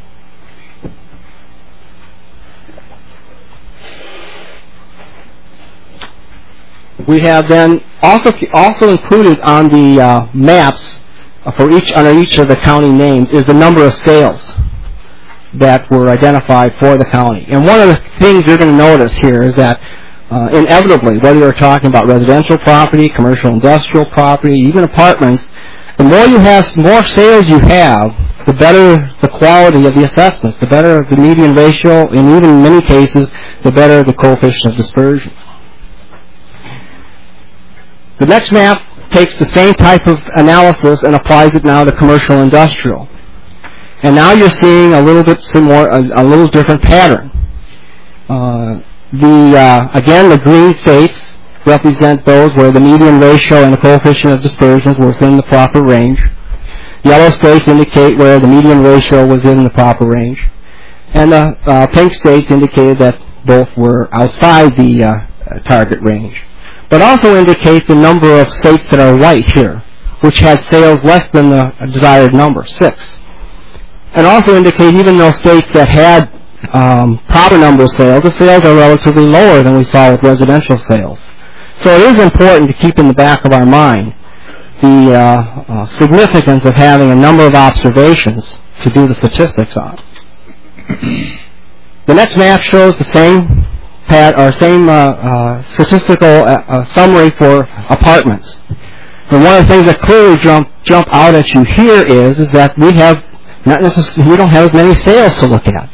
We have then also included on the maps for under each of the county names is the number of sales that were identified for the county. And one of the things you're going to notice here is that inevitably, whether you're talking about residential property, commercial industrial property, even apartments, the more sales you have, the better the quality of the assessments, the better the median ratio, and even in many cases, the better the coefficient of dispersion. The next map takes the same type of analysis and applies it now to commercial industrial. And now you're seeing a little bit a little different pattern. Again, the green states represent those where the median ratio and the coefficient of dispersions were within the proper range. Yellow states indicate where the median ratio was in the proper range. And the pink states indicated that both were outside the target range. But also indicate the number of states that are white here, which had sales less than the desired number, 6. And also indicate even those states that had proper number of sales, the sales are relatively lower than we saw with residential sales. So it is important to keep in the back of our mind the significance of having a number of observations to do the statistics on. The next map shows the same statistical summary for apartments. And one of the things that clearly jump out at you here is that we don't have as many sales to look at.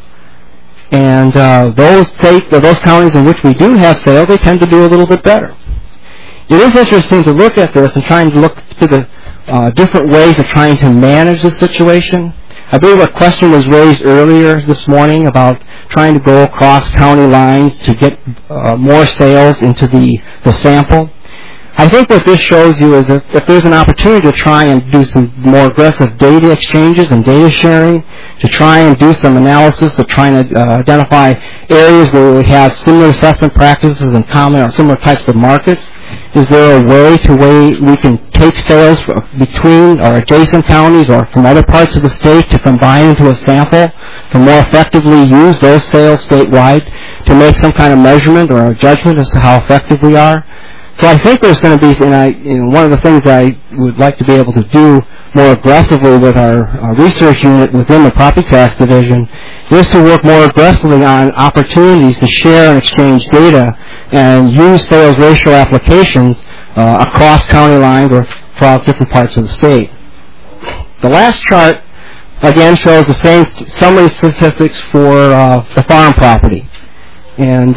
And those counties in which we do have sales, they tend to do a little bit better. It is interesting to look at this and trying to look to the different ways of trying to manage the situation. I believe a question was raised earlier this morning about trying to go across county lines to get more sales into the sample. I think what this shows you is that if there's an opportunity to try and do some more aggressive data exchanges and data sharing, to try and do some analysis of trying to identify areas where we have similar assessment practices in common or similar types of markets, is there a way we can take sales between or adjacent counties or from other parts of the state to combine into a sample to more effectively use those sales statewide to make some kind of measurement or a judgment as to how effective we are? So I think there's going to be, one of the things I would like to be able to do more aggressively with our research unit within the property tax division is to work more aggressively on opportunities to share and exchange data and use sales ratio applications across county lines or across different parts of the state. The last chart, again, shows the same summary statistics for the farm property. And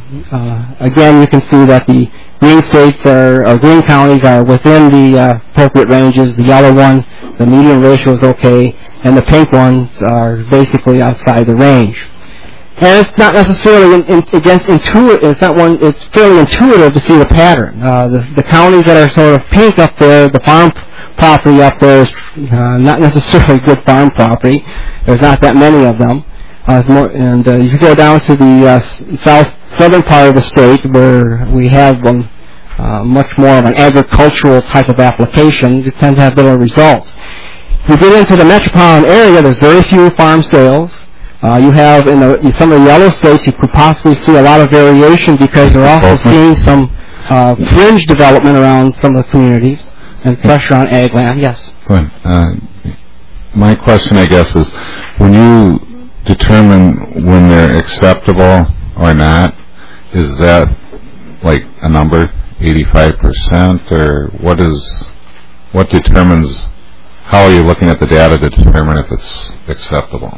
again, you can see that the green states or green counties are within the appropriate ranges. The yellow one, the median ratio is okay, and the pink ones are basically outside the range. And it's not necessarily intuitive. It's fairly intuitive to see the pattern. The counties that are sort of pink up there, the farm property up there is not necessarily good farm property. There's not that many of them. And you go down to the southern part of the state where we have much more of an agricultural type of application. It tends to have better results. If you get into the metropolitan area, there's very few farm sales. You have in some of the yellow states, you could possibly see a lot of variation because they're also seeing some fringe development around some of the communities and pressure on ag land. Yes. My question, I guess, is when you determine when they're acceptable or not, is that like a number, 85%, or what determines, how are you looking at the data to determine if it's acceptable?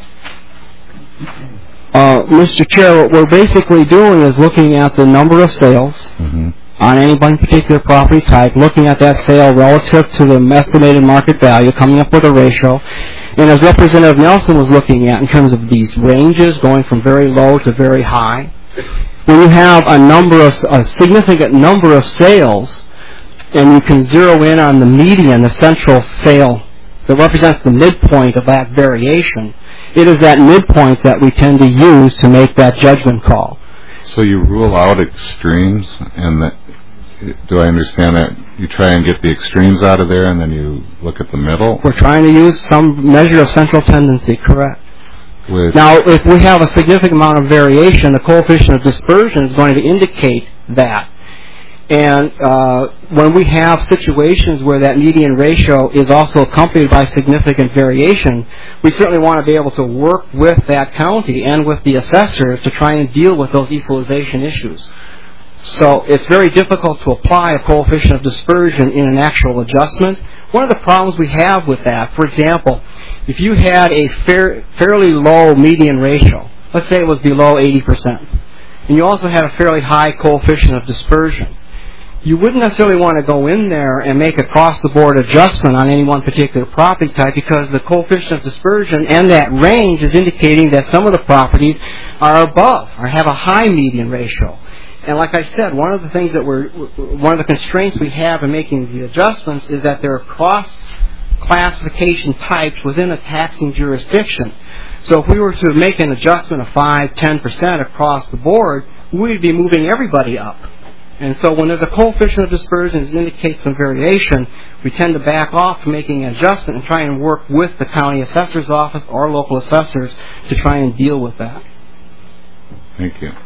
Mr. Chair, what we're basically doing is looking at the number of sales on any one particular property type, looking at that sale relative to the estimated market value, coming up with a ratio. And as Representative Nelson was looking at in terms of these ranges going from very low to very high, when you have a significant number of sales, and you can zero in on the median, the central sale that represents the midpoint of that variation, it is that midpoint that we tend to use to make that judgment call. So you rule out extremes, and do I understand that you try and get the extremes out of there and then you look at the middle? We're trying to use some measure of central tendency, correct. Now, if we have a significant amount of variation, the coefficient of dispersion is going to indicate that. And when we have situations where that median ratio is also accompanied by significant variation, we certainly want to be able to work with that county and with the assessors to try and deal with those equalization issues. So it's very difficult to apply a coefficient of dispersion in an actual adjustment. One of the problems we have with that, for example, if you had a fairly low median ratio, let's say it was below 80%, and you also had a fairly high coefficient of dispersion, you wouldn't necessarily want to go in there and make across-the-board adjustment on any one particular property type because the coefficient of dispersion and that range is indicating that some of the properties are above or have a high median ratio. And like I said, one of the constraints we have in making the adjustments is that there are cross classification types within a taxing jurisdiction. So if we were to make an adjustment of 5-10% across the board, we'd be moving everybody up. And so when there's a coefficient of dispersion that indicates some variation, we tend to back off from making an adjustment and try and work with the county assessor's office or local assessors to try and deal with that. Thank you.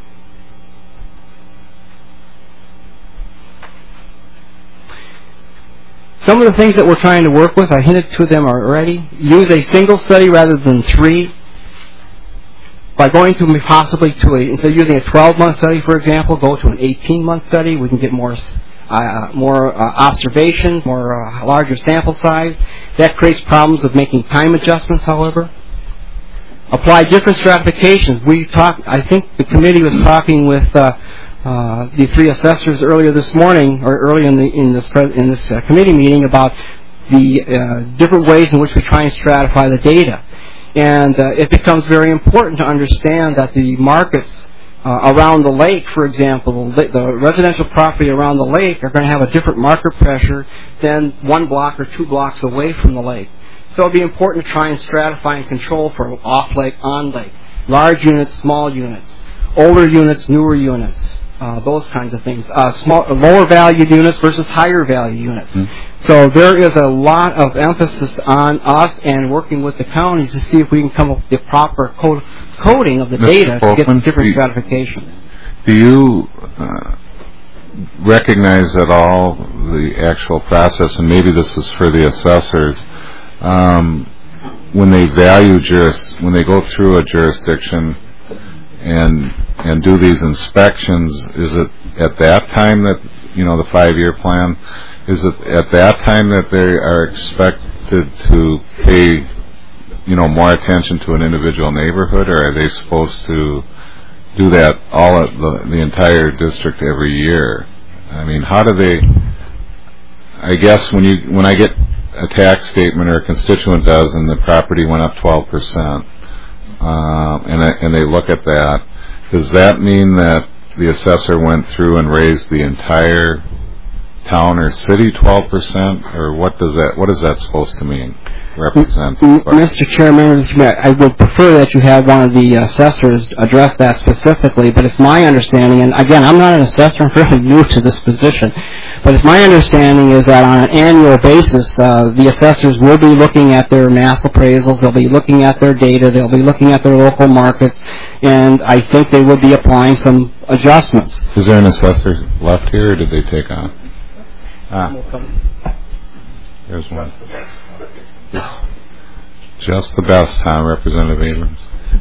Some of the things that we're trying to work with, I hinted to them already. Use a single study rather than 3. By going to possibly to instead of using a 12-month study, for example, go to an 18-month study. We can get more observations, larger sample size. That creates problems of making time adjustments, however. Apply different stratifications. I think the committee was talking with the 3 assessors earlier this morning, or early in this committee meeting, about the different ways in which we try and stratify the data. And it becomes very important to understand that the markets around the lake, for example, the residential property around the lake are going to have a different market pressure than 1 block or 2 blocks away from the lake. So it would be important to try and stratify and control for off-lake, on-lake, large units, small units, older units, newer units, those kinds of things, lower valued units versus higher value units. So there is a lot of emphasis on us and working with the counties to see if we can come up with the proper coding of the data to get different stratifications. Do you recognize at all the actual process, and maybe this is for the assessors, when they when they go through a jurisdiction and do these inspections, is it at that time that, the 5-year plan, is it at that time that they are expected to pay, more attention to an individual neighborhood, or are they supposed to do that all at the entire district every year? I mean, how do they, I guess when I get a tax statement or a constituent does and the property went up 12%, and they look at that, does that mean that the assessor went through and raised the entire town or city 12%, or what is that supposed to mean? Represent? Mr. Chairman, I would prefer that you have one of the assessors address that specifically, but it's my understanding, and again, I'm not an assessor, I'm fairly new to this position, but it's my understanding is that on an annual basis, the assessors will be looking at their mass appraisals, they'll be looking at their data, they'll be looking at their local markets, and I think they will be applying some adjustments. Is there an assessor left here, or did they take on? There's one. Just the best, huh, Representative Abrams?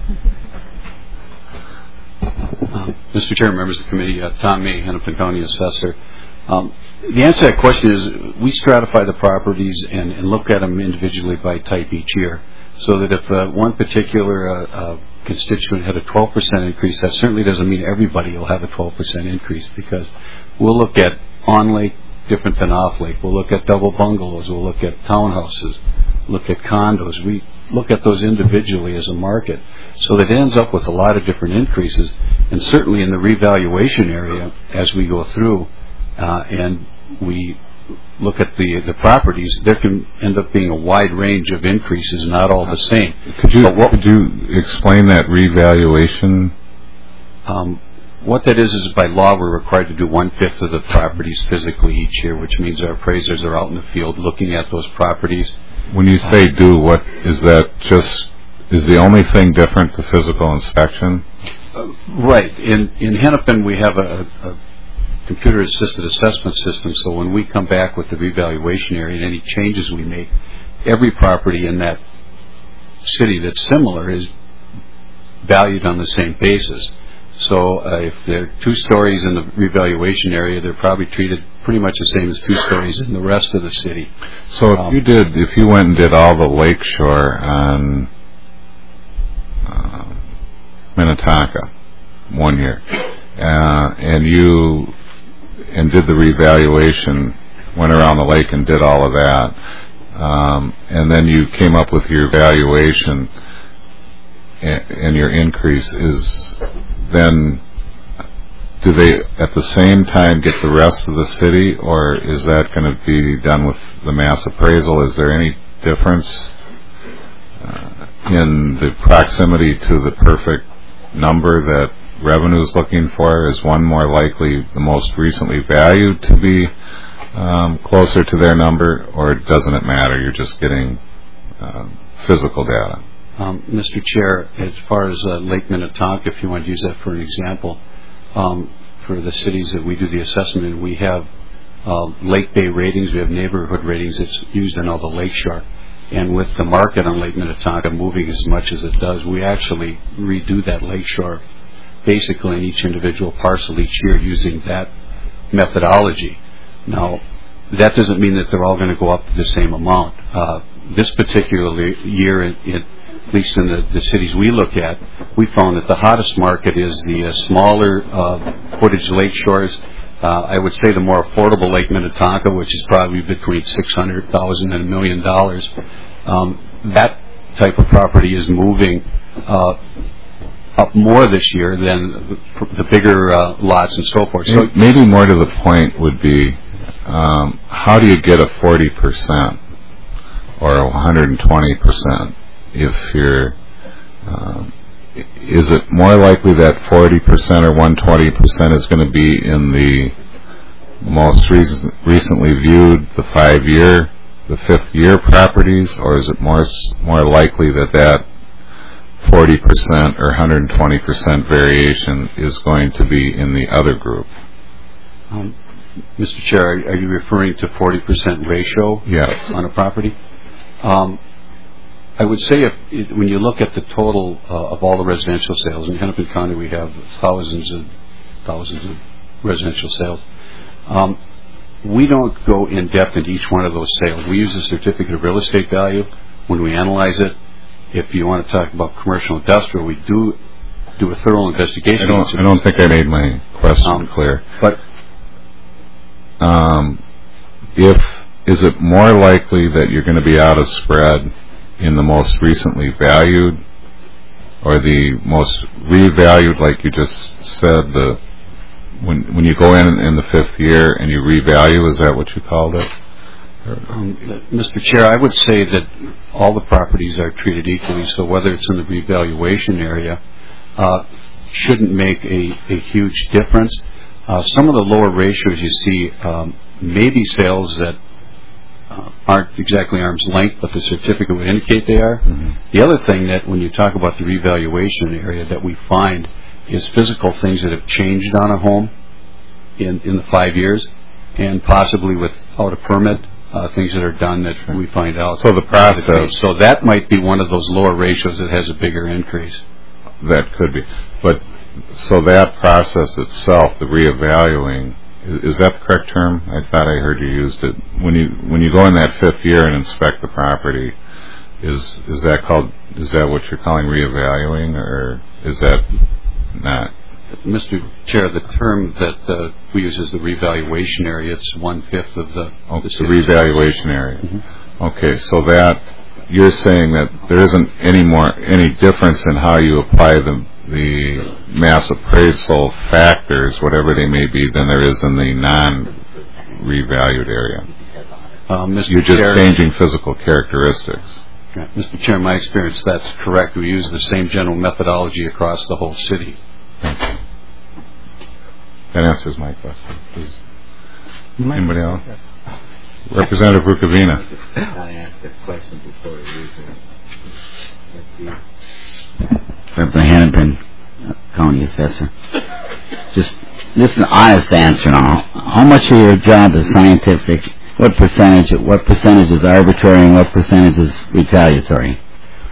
Mr. Chairman, members of the committee, Tom May, Hennepin County Assessor. The answer to that question is we stratify the properties and look at them individually by type each year, so that if one particular constituent had a 12% increase, that certainly doesn't mean everybody will have a 12% increase, because we'll look at on-lake different than off-lake. We'll look at double bungalows. We'll look at townhouses, look at condos. We look at those individually as a market. So that ends up with a lot of different increases. And certainly in the revaluation area, as we go through and we look at the properties, there can end up being a wide range of increases, not all the same. Could you explain that revaluation? What that is by law, we're required to do 1/5 of the properties physically each year, which means our appraisers are out in the field looking at those properties. When you say do, what is that? Is the only thing different the physical inspection? Right. In Hennepin, we have a computer-assisted assessment system, so when we come back with the revaluation area and any changes we make, every property in that city that's similar is valued on the same basis. So if there are 2 stories in the revaluation area, they're probably treated pretty much the same as 2 stories in the rest of the city. So if you went and did all the lakeshore on Minnetonka one year, and did the revaluation, went around the lake and did all of that, and then you came up with your valuation and your increase, is then do they at the same time get the rest of the city, or is that going to be done with the mass appraisal? Is there any difference in the proximity to the perfect number that revenue is looking for? Is one more likely, the most recently valued, to be closer to their number, or doesn't it matter? You're just getting physical data. Mr. Chair, as far as Lake Minnetonka, if you want to use that for an example, for the cities that we do the assessment in, we have Lake Bay ratings, we have neighborhood ratings that's used in all the lakeshore. And with the market on Lake Minnetonka moving as much as it does, we actually redo that lakeshore basically in each individual parcel each year using that methodology. Now, that doesn't mean that they're all going to go up to the same amount. This particular year, at least in the cities we look at, we found that the hottest market is the smaller footage lake shores. I would say the more affordable Lake Minnetonka, which is probably between $600,000 and $1 million. That type of property is moving up more this year than the bigger lots and so forth. So maybe more to the point would be, how do you get a 40% or 120% if you're is it more likely that 40% or 120% is going to be in the most recently viewed, the 5-year, the 5th-year properties, or is it more likely that 40% or 120% variation is going to be in the other group? Mr. Chair, are you referring to 40% ratio on a property? I would say when you look at the total of all the residential sales, in Hennepin County we have thousands of residential sales. We don't go in depth into each one of those sales. We use a certificate of real estate value when we analyze it. If you want to talk about commercial industrial, we do a thorough investigation. I don't think I made my question clear. But is it more likely that you're going to be out of spread in the most recently valued or the most revalued, like you just said, when you go in the 5th year and you revalue, is that what you called it? Mr. Chair, I would say that all the properties are treated equally, so whether it's in the revaluation area shouldn't make a huge difference. Some of the lower ratios you see may be sales that aren't exactly arm's length, but the certificate would indicate they are. Mm-hmm. The other thing that when you talk about the revaluation area that we find is physical things that have changed on a home in the 5 years, and possibly without a permit, things that are done that we find out. So the process. So that might be one of those lower ratios that has a bigger increase. That could be. But so that process itself, the reevaluating, is that the correct term? I thought I heard you used it. When you go in that 5th year and inspect the property, is that what you're calling reevaluating, or is that not? Mr. Chair, the term that we use is the revaluation area. It's 1/5 of the revaluation area. Mm-hmm. Okay, so that you're saying that there isn't any difference in how you apply the mass appraisal factors, whatever they may be, than there is in the non-revalued area. You're just changing physical characteristics. Yeah. Mr. Chair, in my experience, that's correct. We use the same general methodology across the whole city. Thank you. That answers my question. Please. Anybody else? Representative Rukavina. I asked a question before we use it. Representative Hennepin County Assessor. Just an honest answer now. How much of your job is scientific? What percentage is arbitrary and what percentage is retaliatory?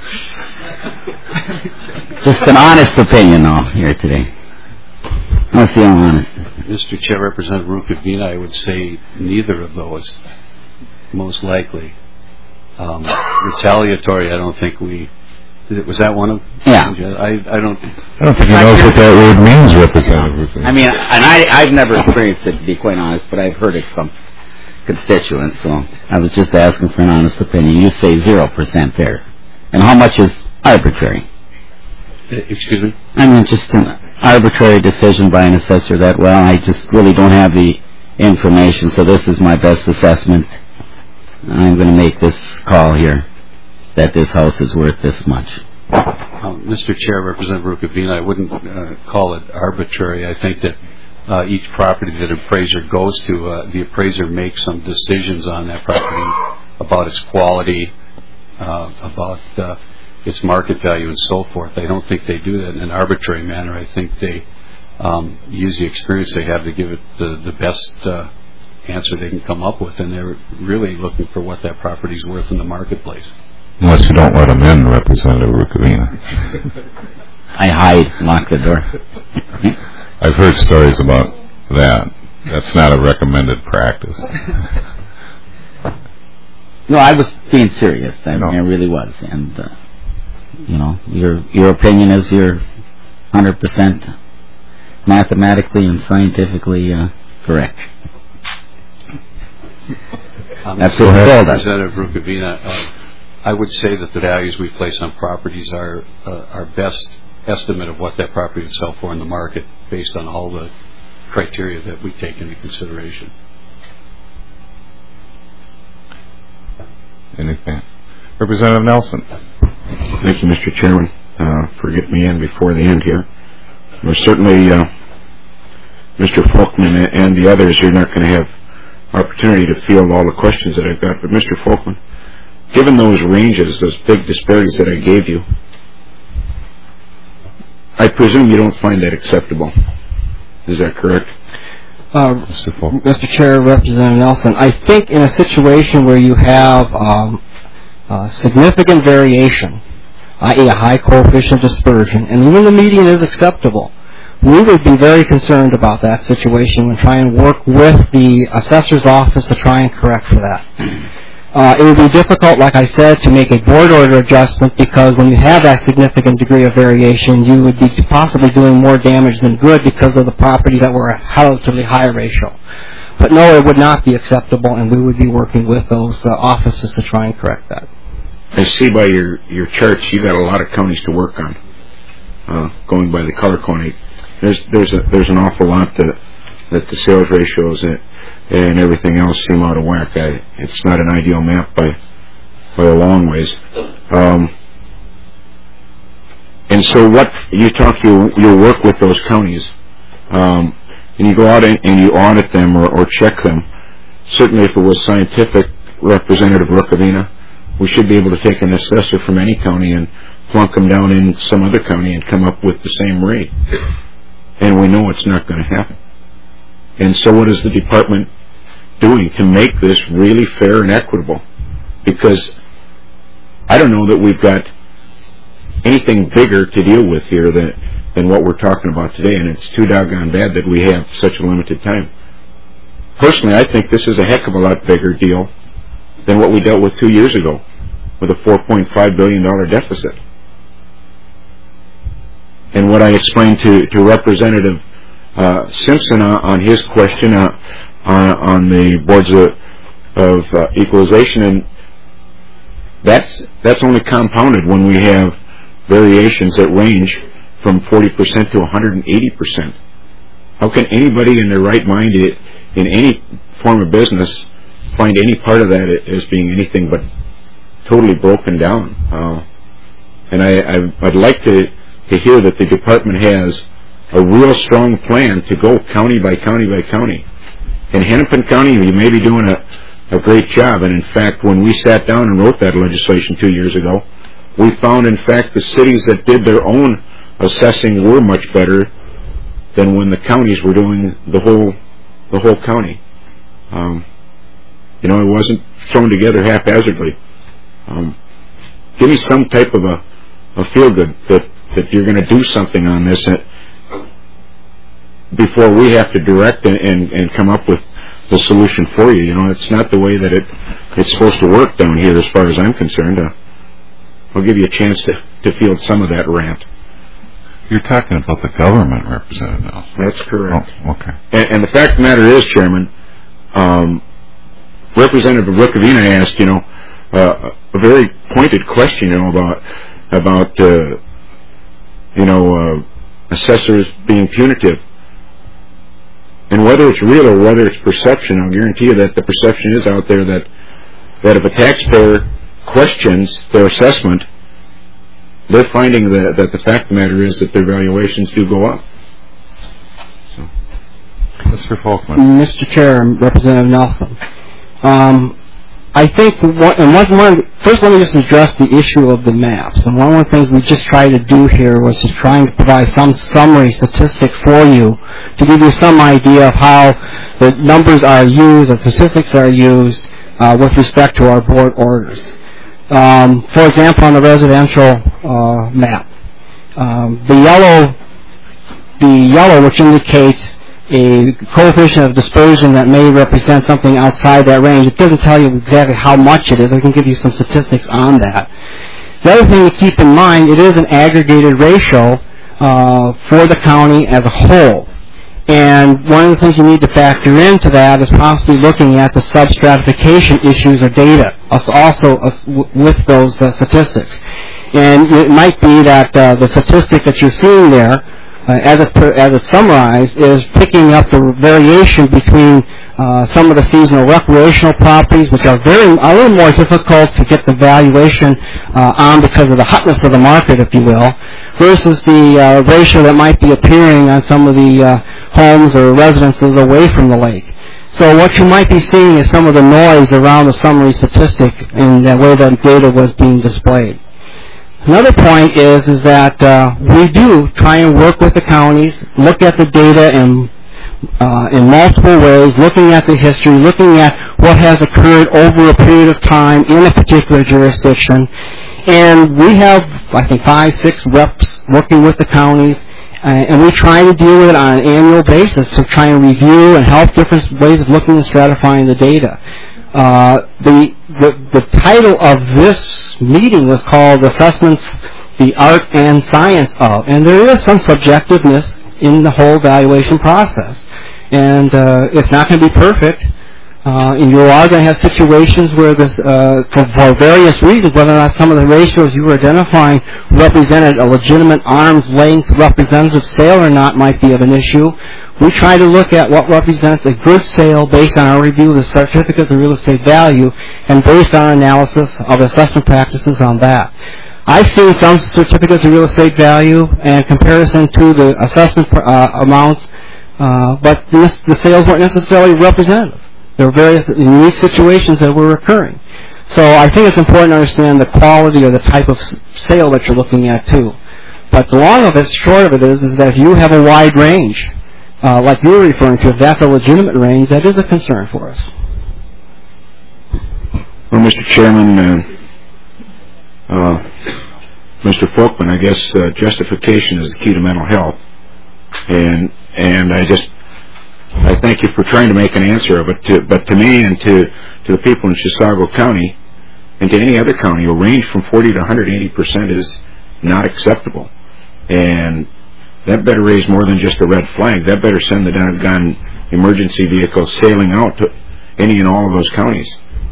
Just an honest opinion now here today. Let's see how honest. Mr. Chair, Representative Rukavina, I would say neither of those, most likely. Retaliatory, I don't think was that one of? Yeah. I don't think he knows what that word means, Representative Rukavina. I mean, and I've never experienced it, to be quite honest, but I've heard it from constituents, so I was just asking for an honest opinion. You say 0% there. And how much is arbitrary? Excuse me? I mean, just arbitrary decision by an assessor that, well, I just really don't have the information, so this is my best assessment. I'm going to make this call here that this house is worth this much. Mr. Chair, Representative Rukavina, I wouldn't call it arbitrary. I think that each property that an appraiser goes to, the appraiser makes some decisions on that property about its quality, about its market value, and so forth. I don't think they do that in an arbitrary manner. I think they use the experience they have to give it the best answer they can come up with, and they're really looking for what that property is worth in the marketplace. Unless you don't let them in, Representative Rukavina. I hide, lock the door. I've heard stories about that. That's not a recommended practice. No, I was being serious. I really was. And, your opinion is your 100% mathematically and scientifically correct. That's what Representative Rukavina, I would say that the values we place on properties are our best estimate of what that property would sell for in the market based on all the criteria that we take into consideration. Anything? Representative Nelson. Thank you, Mr. Chairman, for getting me in before the end here. Well, certainly, Mr. Folkman and the others, you're not going to have opportunity to field all the questions that I've got. But Mr. Folkman, given those ranges, those big disparities that I gave you, I presume you don't find that acceptable. Is that correct? Mr. Chair, Representative Nelson, I think in a situation where you have significant variation, i.e. a high coefficient dispersion, and even the median is acceptable, we would be very concerned about that situation and try and work with the assessor's office to try and correct for that. It would be difficult, like I said, to make a board order adjustment because when you have that significant degree of variation, you would be possibly doing more damage than good because of the properties that were a relatively high ratio. But no, it would not be acceptable, and we would be working with those offices to try and correct that. I see by your charts you got a lot of counties to work on. Going by the color coding, there's an awful lot that the sales ratios and everything else seem out of whack. It's not an ideal map by a long ways. And so what you work with those counties, and you go out and you audit them or check them. Certainly, if it was scientific, Representative Rukavina, we should be able to take an assessor from any county and plunk them down in some other county and come up with the same rate. And we know it's not going to happen. And so what is the department doing to make this really fair and equitable? Because I don't know that we've got anything bigger to deal with here than what we're talking about today, and it's too doggone bad that we have such a limited time. Personally, I think this is a heck of a lot bigger deal than what we dealt with 2 years ago with a $4.5 billion deficit. And what I explained to Representative Simpson on his question on the boards of equalization, and that's only compounded when we have variations that range from 40% to 180%. How can anybody in their right mind in any form of business find any part of that as being anything but totally broken down? And I'd like to hear that the department has a real strong plan to go county by county by county. In Hennepin County, you may be doing a great job, and in fact, when we sat down and wrote that legislation 2 years ago, we found, in fact, the cities that did their own assessing were much better than when the counties were doing the whole county. It wasn't thrown together haphazardly. Give me some type of a feel-good that you're going to do something on this before we have to direct and come up with the solution for you. It's not the way that it's supposed to work down here as far as I'm concerned. I'll give you a chance to field some of that rant. You're talking about the government, Representative Nelson. That's correct. Oh, okay. And the fact of the matter is, Chairman, Representative Rukavina asked, a very pointed question, about assessors being punitive. And whether it's real or whether it's perception, I'll guarantee you that the perception is out there that if a taxpayer questions their assessment, they're finding that the fact of the matter is that their valuations do go up. So. Mr. Folkman. Mr. Chair, Representative Nelson. I think, first let me just address the issue of the maps. And one of the things we just tried to do here was to try and provide some summary statistic for you to give you some idea of how the numbers are used, the statistics are used with respect to our board orders. For example, on the residential map, the yellow, which indicates a coefficient of dispersion that may represent something outside that range. It doesn't tell you exactly how much it is. I can give you some statistics on that. The other thing to keep in mind, it is an aggregated ratio for the county as a whole. And one of the things you need to factor into that is possibly looking at the substratification issues or data, also with those statistics. And it might be that the statistic that you're seeing there, as it's summarized, is picking up the variation between some of the seasonal recreational properties, which are a little more difficult to get the valuation on because of the hotness of the market, if you will, versus the ratio that might be appearing on some of the homes or residences away from the lake. So what you might be seeing is some of the noise around the summary statistic in the way that data was being displayed. Another point is that we do try and work with the counties, look at the data in multiple ways, looking at the history, looking at what has occurred over a period of time in a particular jurisdiction. And we have, I think, 5-6 reps working with the counties, and we try to deal with it on an annual basis to try and review and help different ways of looking and stratifying the data. The title of this meeting was called Assessments, the Art and Science of, and there is some subjectiveness in the whole valuation process. And it's not going to be perfect. And you are going to have situations where this, for various reasons, whether or not some of the ratios you were identifying represented a legitimate arm's length representative sale or not might be of an issue. We try to look at what represents a good sale based on our review of the certificates of real estate value and based on our analysis of assessment practices on that. I've seen some certificates of real estate value and comparison to the assessment amounts, but the sales weren't necessarily representative. There were various unique situations that were occurring. So I think it's important to understand the quality or the type of sale that you're looking at too. But the long of it, short of it is that if you have a wide range, like you were referring to, if that's a legitimate range, that is a concern for us. Well, Mr. Chairman, Mr. Folkman, I guess justification is the key to mental health, and I thank you for trying to make an answer of it. But to me and to the people in Chisago County and to any other county, a range from 40 to 180% is not acceptable, and that better raise more than just a red flag. That better send the doggone emergency vehicles sailing out to any and all of those counties.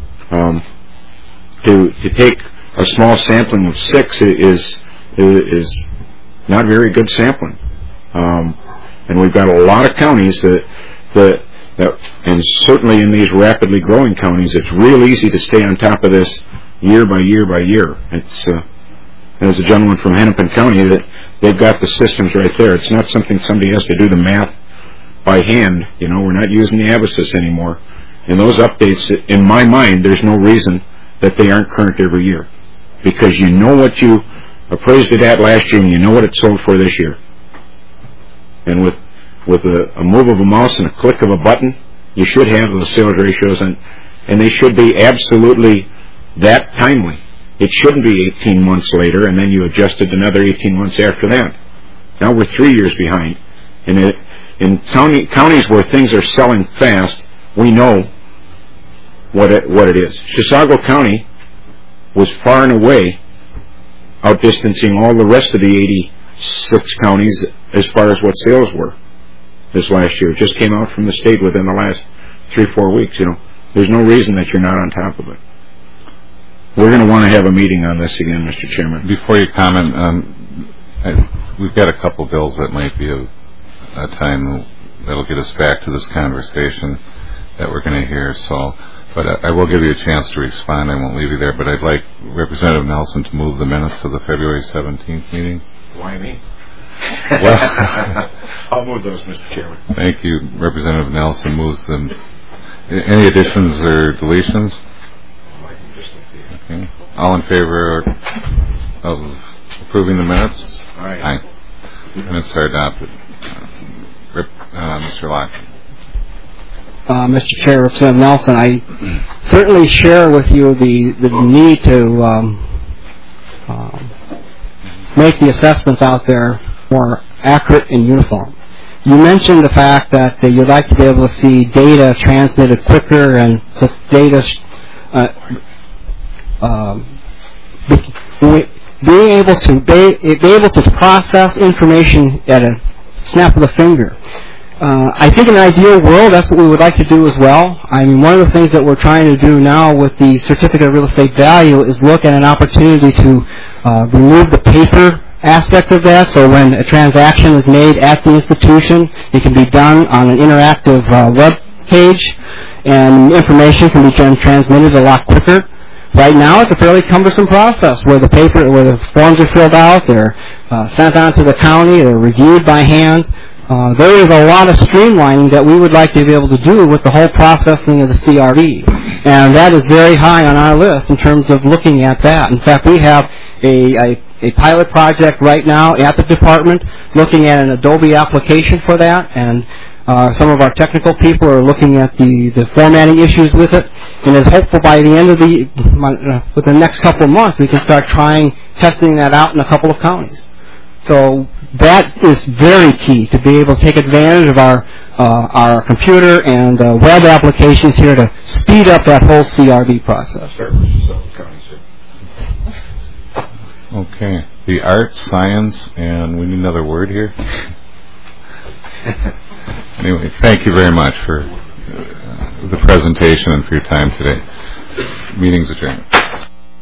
To take a small sampling of 6 is not very good sampling. And we've got a lot of counties that and certainly in these rapidly growing counties, it's real easy to stay on top of this year by year by year. It's there's a gentleman from Hennepin County that they've got the systems right there. It's not something somebody has to do the math by hand. You know, we're not using the Abacus anymore. And those updates, in my mind, there's no reason that they aren't current every year, because you know what you appraised it at last year and you know what it sold for this year. And with a move of a mouse and a click of a button, you should have those sales ratios, and they should be absolutely that timely. It shouldn't be 18 months later, and then you adjusted another 18 months after that. Now we're 3 years behind. And in counties where things are selling fast, we know what it is. Chisago County was far and away outdistancing all the rest of the 86 counties as far as what sales were this last year. It just came out from the state within the last 3-4 weeks. You know, there's no reason that you're not on top of it. We're going to want to have a meeting on this again, Mr. Chairman. Before you comment, we've got a couple bills that might be a time that'll get us back to this conversation that we're going to hear. So, but I will give you a chance to respond. I won't leave you there. But I'd like Representative Nelson to move the minutes of the February 17th meeting. Why me? Well, I'll move those, Mr. Chairman. Thank you. Representative Nelson moves them. Any additions or deletions? Okay. All in favor of approving the minutes? Aye. Minutes are adopted. Mr. Locke. Mr. Chair, Representative Nelson, I certainly share with you the need to make the assessments out there more accurate and uniform. You mentioned the fact that you'd like to be able to see data transmitted quicker and so data being able to process information at a snap of the finger. I think in an ideal world, that's what we would like to do as well. I mean, one of the things that we're trying to do now with the Certificate of Real Estate Value is look at an opportunity to remove the paper aspect of that. So when a transaction is made at the institution, it can be done on an interactive web page, and information can be transmitted a lot quicker. Right now, it's a fairly cumbersome process where the forms are filled out, they're sent on to the county, they're reviewed by hand. There is a lot of streamlining that we would like to be able to do with the whole processing of the CRV, and that is very high on our list in terms of looking at that. In fact, we have a pilot project right now at the department looking at an Adobe application for that, and some of our technical people are looking at the formatting issues with it, and it's hopeful by the end of with the next couple of months we can start testing that out in a couple of counties. So that is very key to be able to take advantage of our computer and web applications here to speed up that whole CRV process. Okay. The arts, science, and we need another word here. Anyway, thank you very much for the presentation and for your time today. Meeting's adjourned.